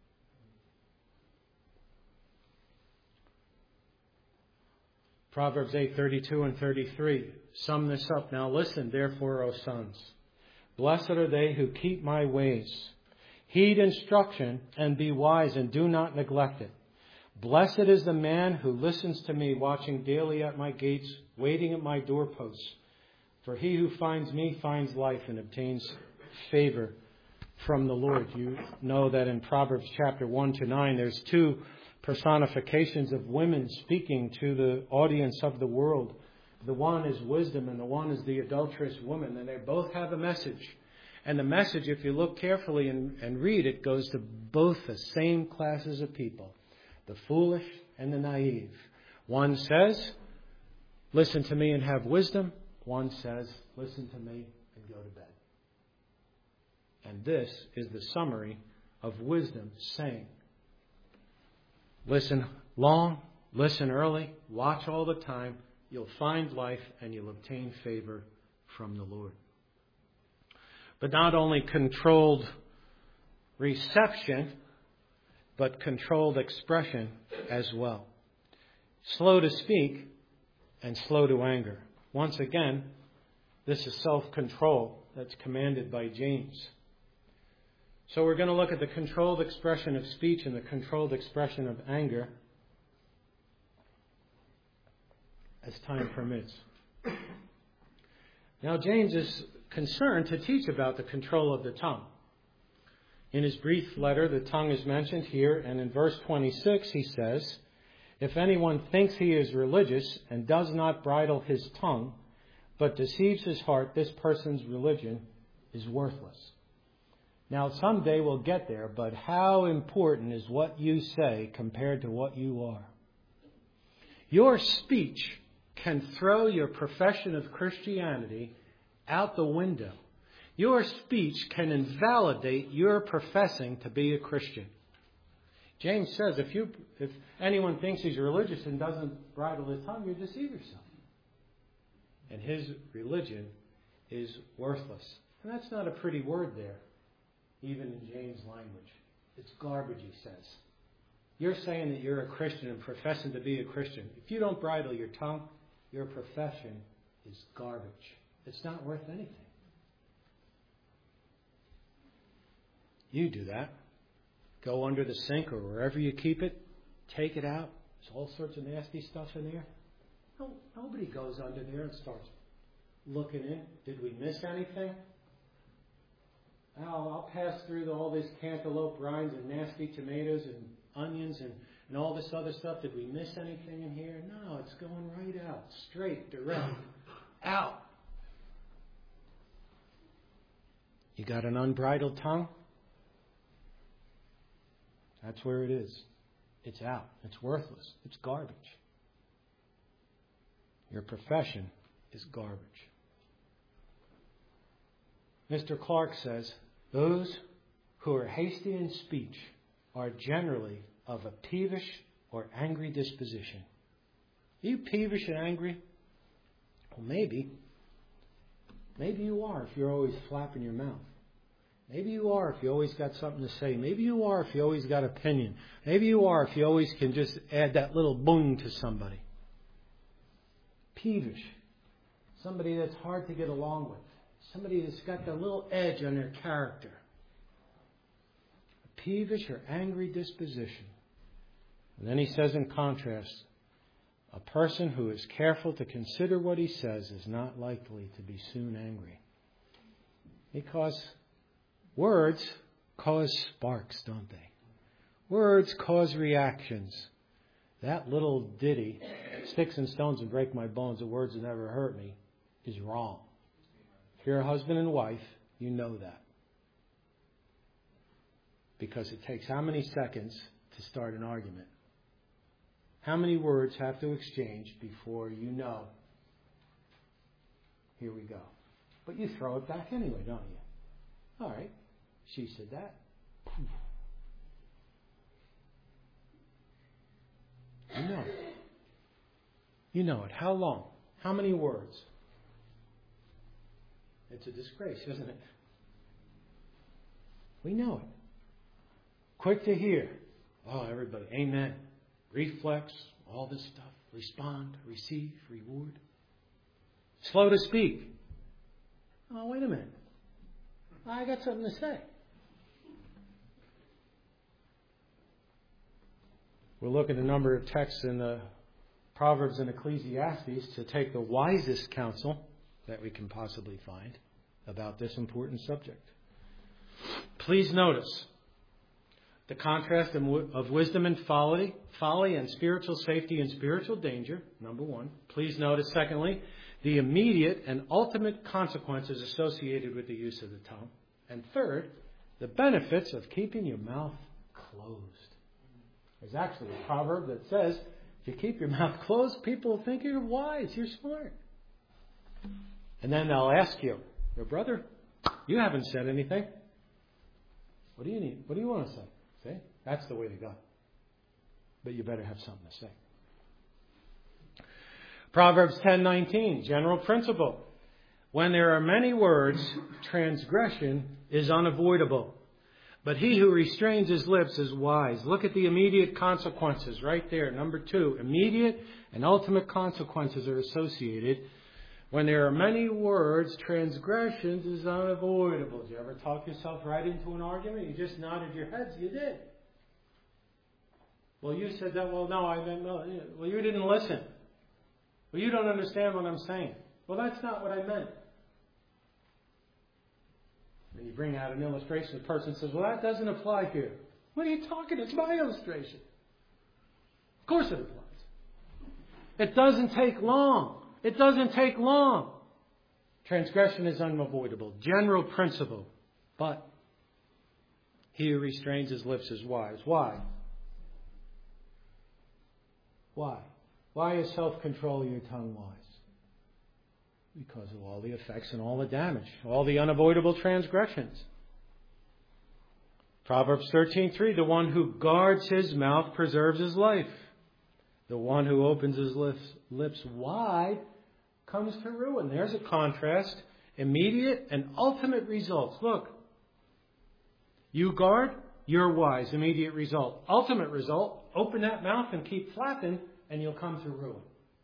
Proverbs eight thirty-two and thirty-three sum this up. Now listen, therefore, O sons. Blessed are they who keep my ways. Heed instruction and be wise, and do not neglect it. Blessed is the man who listens to me, watching daily at my gates, waiting at my doorposts. For he who finds me finds life and obtains favor from the Lord. You know that in Proverbs chapter one to nine, there's two personifications of women speaking to the audience of the world. The one is wisdom and the one is the adulterous woman. And they both have a message. And the message, if you look carefully and, and read it, goes to both the same classes of people. The foolish and the naive. One says, listen to me and have wisdom. One says, listen to me and go to bed. And this is the summary of wisdom saying, listen long, listen early, watch all the time. You'll find life and you'll obtain favor from the Lord. But not only controlled reception, but controlled expression as well. Slow to speak and slow to anger. Once again, this is self-control that's commanded by James. So we're going to look at the controlled expression of speech and the controlled expression of anger as time permits. Now, James is concerned to teach about the control of the tongue. In his brief letter, the tongue is mentioned here, and in verse twenty-six he says, if anyone thinks he is religious and does not bridle his tongue, but deceives his heart, this person's religion is worthless. Now, someday we'll get there, but how important is what you say compared to what you are? Your speech can throw your profession of Christianity out the window. Your speech can invalidate your professing to be a Christian. James says if you if anyone thinks he's religious and doesn't bridle his tongue, you deceive yourself. And his religion is worthless. And that's not a pretty word there, even in James' language. It's garbage, he says. You're saying that you're a Christian and professing to be a Christian. If you don't bridle your tongue, your profession is garbage. It's not worth anything. You do that. Go under the sink or wherever you keep it. Take it out. There's all sorts of nasty stuff in there. No, nobody goes under there and starts looking in. Did we miss anything? I'll, I'll pass through the, all this cantaloupe rinds and nasty tomatoes and onions and, and all this other stuff. Did we miss anything in here? No, it's going right out. Straight, direct. Out. You got an unbridled tongue? That's where it is. It's out. It's worthless. It's garbage. Your profession is garbage. Mister Clark says, those who are hasty in speech are generally of a peevish or angry disposition. Are you peevish and angry? Well, maybe. Maybe you are if you're always flapping your mouth. Maybe you are if you always got something to say. Maybe you are if you always got opinion. Maybe you are if you always can just add that little boom to somebody. Peevish. Somebody that's hard to get along with. Somebody that's got that little edge on their character. A peevish or angry disposition. And then he says in contrast, a person who is careful to consider what he says is not likely to be soon angry. Because words cause sparks, don't they? Words cause reactions. That little ditty, sticks and stones and break my bones, the words that never hurt me, is wrong. If you're a husband and wife, you know that. Because it takes how many seconds to start an argument? How many words have to exchange before you know, here we go. But you throw it back anyway, don't you? All right. She said that. You know it. You know it. How long? How many words? It's a disgrace, isn't it? We know it. Quick to hear. Oh, everybody. Amen. Reflex. All this stuff. Respond. Receive. Reward. Slow to speak. Oh, wait a minute. I got something to say. We'll look at a number of texts in the Proverbs and Ecclesiastes to take the wisest counsel that we can possibly find about this important subject. Please notice the contrast of wisdom and folly, folly and spiritual safety and spiritual danger, number one. Please notice, secondly, the immediate and ultimate consequences associated with the use of the tongue. And third, the benefits of keeping your mouth closed. There's actually a proverb that says, if you keep your mouth closed, people will think you're wise, you're smart. And then they'll ask you, your brother, you haven't said anything. What do you need? What do you want to say? See? That's the way to go. But you better have something to say. Proverbs ten nineteen, general principle. When there are many words, transgression is unavoidable. But he who restrains his lips is wise. Look at the immediate consequences right there. Number two, immediate and ultimate consequences are associated. When there are many words, transgressions is unavoidable. Did you ever talk yourself right into an argument? You just nodded your heads. You did. Well, you said that. Well, no, I meant no. Well, you didn't listen. Well, you don't understand what I'm saying. Well, that's not what I meant. And you bring out an illustration, the person says, well, that doesn't apply here. What are you talking? It's my illustration. Of course it applies. It doesn't take long. It doesn't take long. Transgression is unavoidable. General principle. But he who restrains his lips is wise. Why? Why? Why is self-control of your tongue wise? Because of all the effects and all the damage, all the unavoidable transgressions. Proverbs thirteen three, the one who guards his mouth preserves his life. The one who opens his lips, lips wide comes to ruin. There's a contrast. Immediate and ultimate results. Look, you guard, you're wise. Immediate result. Ultimate result, open that mouth and keep flapping and you'll come to ruin.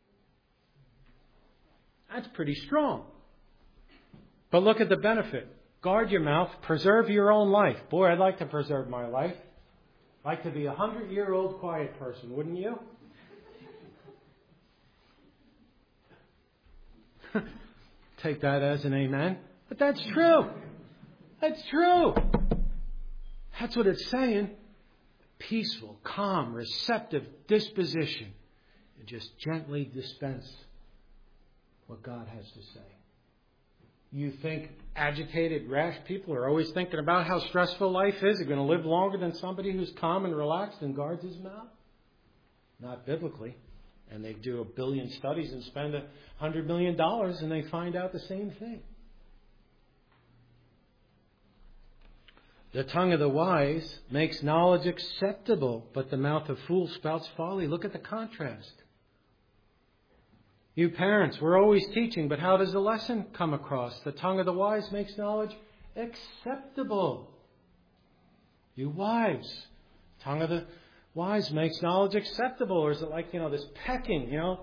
That's pretty strong. But look at the benefit. Guard your mouth. Preserve your own life. Boy, I'd like to preserve my life. I'd like to be a hundred-year-old quiet person, wouldn't you? Take that as an amen. But that's true. That's true. That's what it's saying. Peaceful, calm, receptive disposition. And just gently dispense what God has to say. You think agitated, rash people are always thinking about how stressful life is? They're going to live longer than somebody who's calm and relaxed and guards his mouth? Not biblically. And they do a billion studies and spend a hundred million dollars and they find out the same thing. The tongue of the wise makes knowledge acceptable, but the mouth of fools spouts folly. Look at the contrast. You parents, we're always teaching, but how does the lesson come across? The tongue of the wise makes knowledge acceptable. You wives, tongue of the wise makes knowledge acceptable. Or is it like, you know, this pecking, you know?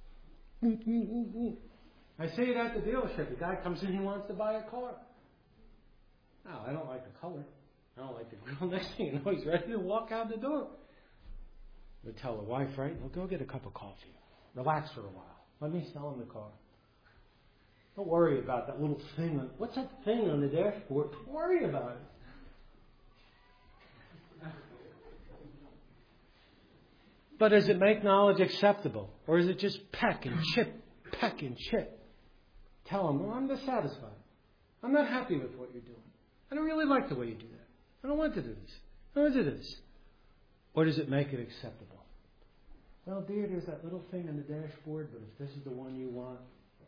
I see it at the dealership. The guy comes in, he wants to buy a car. Oh, I don't like the color. I don't like the grill. Next thing you know, he's ready to walk out the door. Would tell the wife, right? Well, go get a cup of coffee. Relax for a while. Let me sell him the car. Don't worry about that little thing. On, what's that thing on the dashboard? Don't worry about it. But does it make knowledge acceptable? Or is it just peck and chip, peck and chip? Tell him, well, I'm dissatisfied. I'm not happy with what you're doing. I don't really like the way you do that. I don't want to do this. I don't want to do this. Or does it make it acceptable? Well, dear, there's that little thing on the dashboard, but if this is the one you want,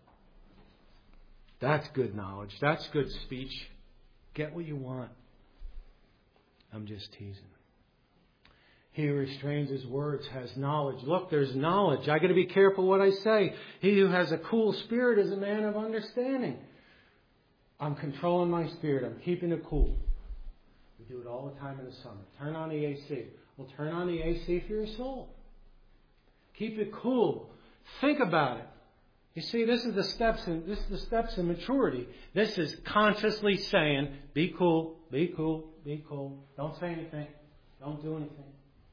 that's good knowledge. That's good speech. Get what you want. I'm just teasing. He who restrains his words has knowledge. Look, there's knowledge. I got to be careful what I say. He who has a cool spirit is a man of understanding. I'm controlling my spirit. I'm keeping it cool. We do it all the time in the summer. Turn on the A C. Well, turn on the A C for your soul. Keep it cool. Think about it. You see, this is the steps in this is the steps in maturity. This is consciously saying, be cool, be cool, be cool. Don't say anything. Don't do anything.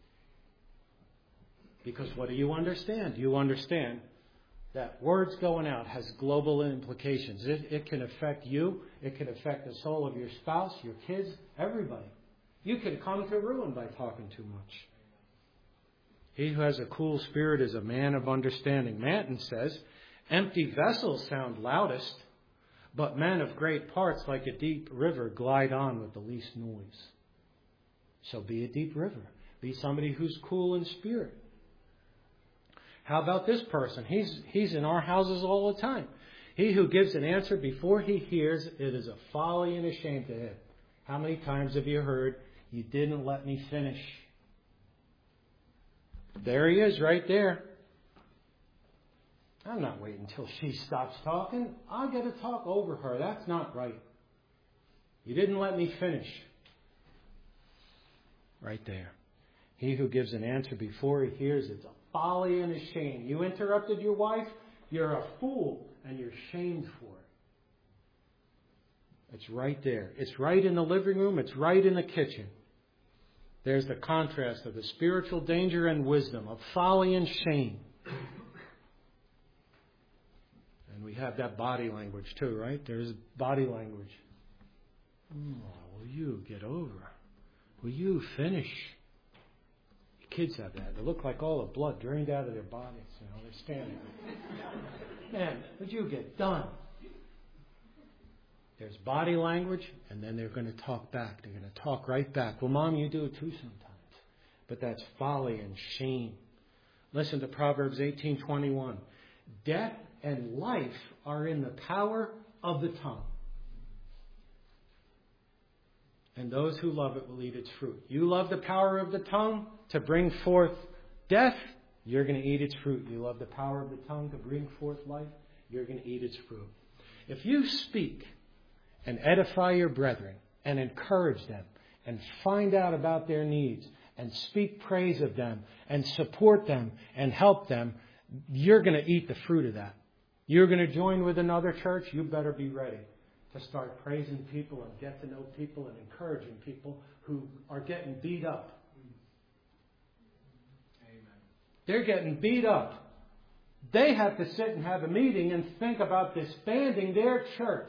Because what do you understand? You understand that words going out has global implications. It, it can affect you. It can affect the soul of your spouse, your kids, everybody. You can come to ruin by talking too much. He who has a cool spirit is a man of understanding. Manton says, empty vessels sound loudest, but men of great parts, like a deep river, glide on with the least noise. So be a deep river. Be somebody who's cool in spirit. How about this person? He's, he's in our houses all the time. He who gives an answer before he hears, it is a folly and a shame to him. How many times have you heard, you didn't let me finish? There he is, right there. I'm not waiting until she stops talking. I've got to talk over her. That's not right. You didn't let me finish. Right there. He who gives an answer before he hears, it's a folly and a shame. You interrupted your wife, you're a fool, and you're shamed for it. It's right there. It's right in the living room. It's right in the kitchen. There's the contrast of the spiritual danger and wisdom, of folly and shame. And we have that body language too, right? There's body language. Oh, will you get over? Will you finish? Kids have that. They look like all the blood drained out of their bodies. You know, they're standing there. Man, would you get done? There's body language, and then they're going to talk back. They're going to talk right back. Well, Mom, you do it too sometimes. But that's folly and shame. Listen to Proverbs eighteen twenty-one. Death and life are in the power of the tongue. and those who love it will eat its fruit. You love the power of the tongue to bring forth death, you're going to eat its fruit. You love the power of the tongue to bring forth life, you're going to eat its fruit. If you speak and edify your brethren and encourage them and find out about their needs and speak praise of them and support them and help them, you're going to eat the fruit of that. You're going to join with another church, you better be ready to start praising people and get to know people and encouraging people who are getting beat up. Amen. They're getting beat up. They have to sit and have a meeting and think about disbanding their church.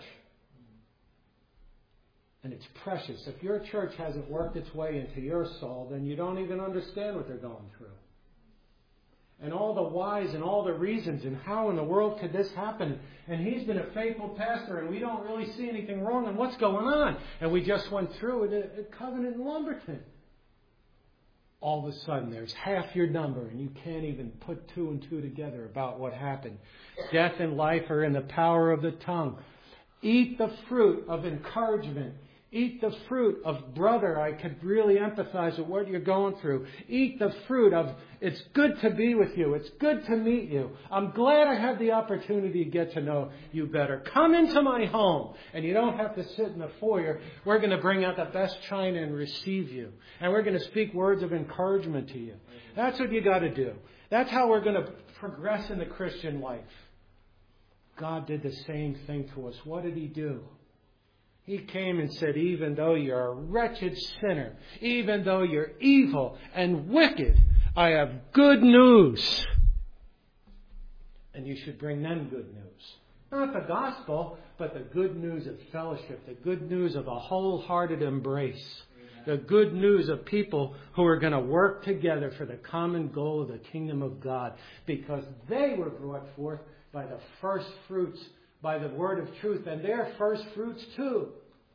And it's precious. If your church hasn't worked its way into your soul, then you don't even understand what they're going through. And all the whys and all the reasons and how in the world could this happen? And he's been a faithful pastor and we don't really see anything wrong and what's going on? And we just went through it at, at Covenant in Lumberton. All of a sudden there's half your number and you can't even put two and two together about what happened. Death and life are in the power of the tongue. Eat the fruit of encouragement. Eat the fruit of, brother, I could really empathize with what you're going through. Eat the fruit of, it's good to be with you. It's good to meet you. I'm glad I had the opportunity to get to know you better. Come into my home. And you don't have to sit in the foyer. We're going to bring out the best china and receive you. And we're going to speak words of encouragement to you. That's what you got to do. That's how we're going to progress in the Christian life. God did the same thing to us. What did He do? He came and said, even though you're a wretched sinner, even though you're evil and wicked, I have good news. And you should bring them good news. Not the gospel, but the good news of fellowship, the good news of a wholehearted embrace, the good news of people who are going to work together for the common goal of the kingdom of God, because they were brought forth by the first fruits, by the word of truth, and their first fruits too.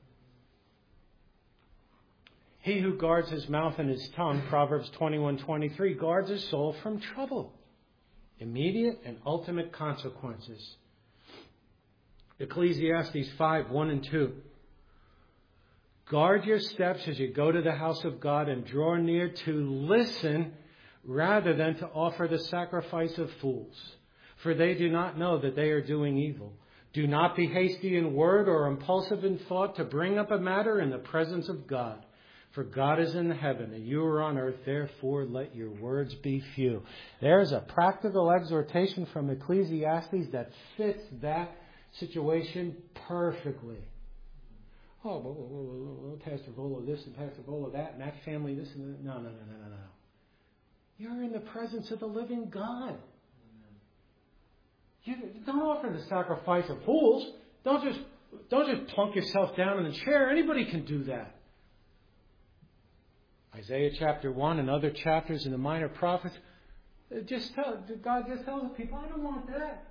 He who guards his mouth and his tongue, Proverbs twenty-one twenty-three, guards his soul from trouble, immediate and ultimate consequences. Ecclesiastes five one and two. Guard your steps as you go to the house of God and draw near to listen rather than to offer the sacrifice of fools, for they do not know that they are doing evil. Do not be hasty in word or impulsive in thought to bring up a matter in the presence of God. For God is in heaven and you are on earth, therefore let your words be few. There's a practical exhortation from Ecclesiastes that fits that situation perfectly. Oh, well, well, well, well, Pastor Volo this and Pastor Volo that and that family this and that. No, no, no, no, no, no. You're in the presence of the living God. You don't offer the sacrifice of fools. Don't just don't just plunk yourself down in the chair. Anybody can do that. Isaiah chapter one and other chapters in the minor prophets, just tell, God just tells the people, I don't want that.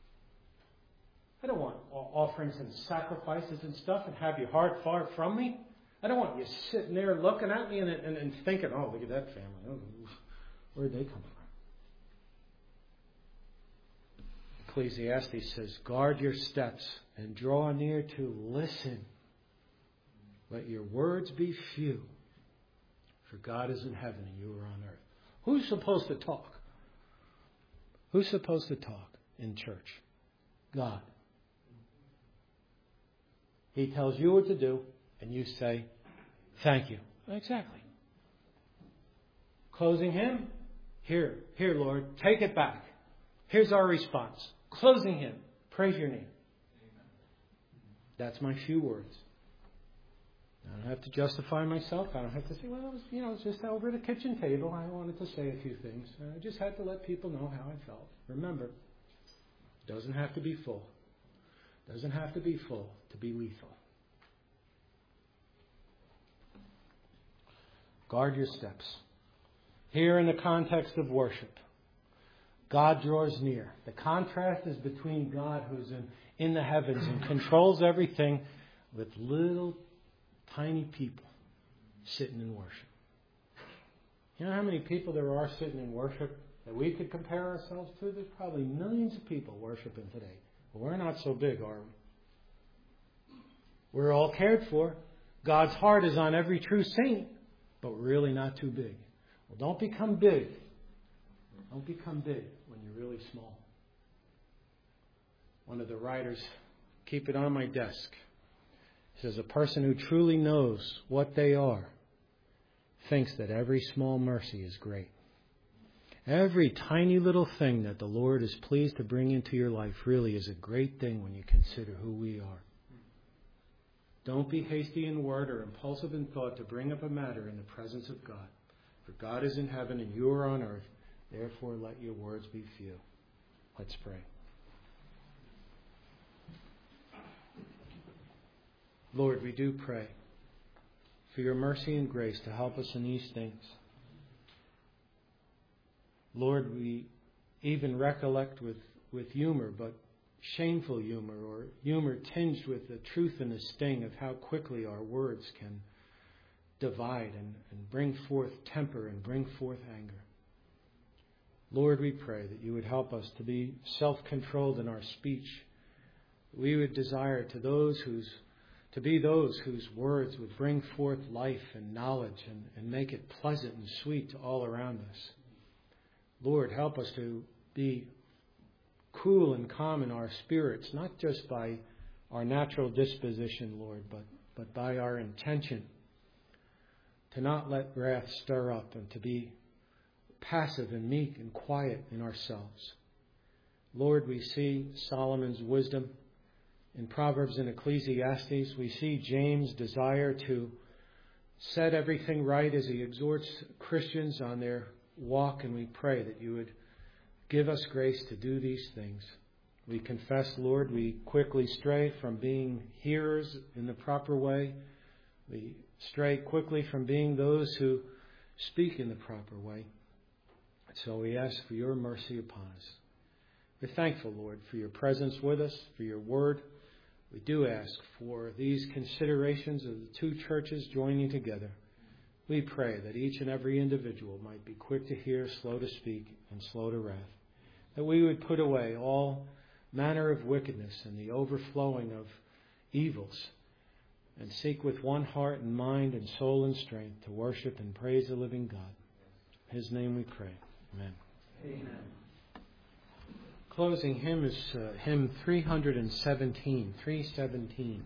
I don't want offerings and sacrifices and stuff and have your heart far from me. I don't want you sitting there looking at me and, and, and thinking, oh, look at that family. Oh, where'd they come from? Ecclesiastes says, guard your steps and draw near to listen. Let your words be few, for God is in heaven and you are on earth. Who's supposed to talk? Who's supposed to talk in church? God. He tells you what to do, and you say, thank you. Exactly. Closing hymn, here, here, Lord, take it back. Here's our response. Closing hymn, praise your name. That's my few words. I don't have to justify myself. I don't have to say, well, it was, you know, it's just over the kitchen table. I wanted to say a few things. I just had to let people know how I felt. Remember, it doesn't have to be full. It doesn't have to be full to be lethal. Guard your steps. Here in the context of worship, God draws near. The contrast is between God who's in, in the heavens and controls everything with little tiny people sitting in worship. You know how many people there are sitting in worship that we could compare ourselves to? There's probably millions of people worshiping today. But we're not so big, are we? We're all cared for. God's heart is on every true saint, but we're really not too big. Well, don't become big. Don't become big when you're really small. One of the writers, keep it on my desk, says, a person who truly knows what they are thinks that every small mercy is great. Every tiny little thing that the Lord is pleased to bring into your life really is a great thing when you consider who we are. Don't be hasty in word or impulsive in thought to bring up a matter in the presence of God. For God is in heaven and you are on earth. Therefore let your words be few. Let's pray. Lord, we do pray for your mercy and grace to help us in these things. Lord, we even recollect with, with humor, but shameful humor, or humor tinged with the truth and the sting of how quickly our words can divide and, and bring forth temper and bring forth anger. Lord, we pray that you would help us to be self-controlled in our speech. We would desire to those whose to be those whose words would bring forth life and knowledge and, and make it pleasant and sweet to all around us. Lord, help us to be cool and calm in our spirits, not just by our natural disposition, Lord, but, but by our intention to not let wrath stir up and to be passive and meek and quiet in ourselves. Lord, we see Solomon's wisdom in Proverbs and Ecclesiastes. We see James' desire to set everything right as he exhorts Christians on their walk, and we pray that you would give us grace to do these things. We confess, Lord, we quickly stray from being hearers in the proper way. We stray quickly from being those who speak in the proper way. So we ask for your mercy upon us. We're thankful, Lord, for your presence with us, for your word. We do ask for these considerations of the two churches joining together. We pray that each and every individual might be quick to hear, slow to speak, and slow to wrath. That we would put away all manner of wickedness and the overflowing of evils, and seek with one heart and mind and soul and strength to worship and praise the living God. In his name we pray. Amen. Amen. Closing hymn is uh, hymn three seventeen. three seventeen.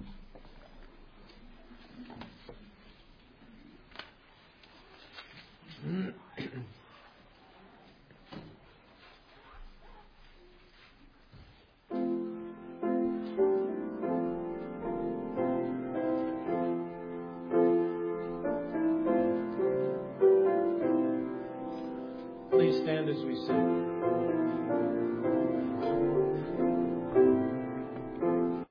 Please stand as we sing.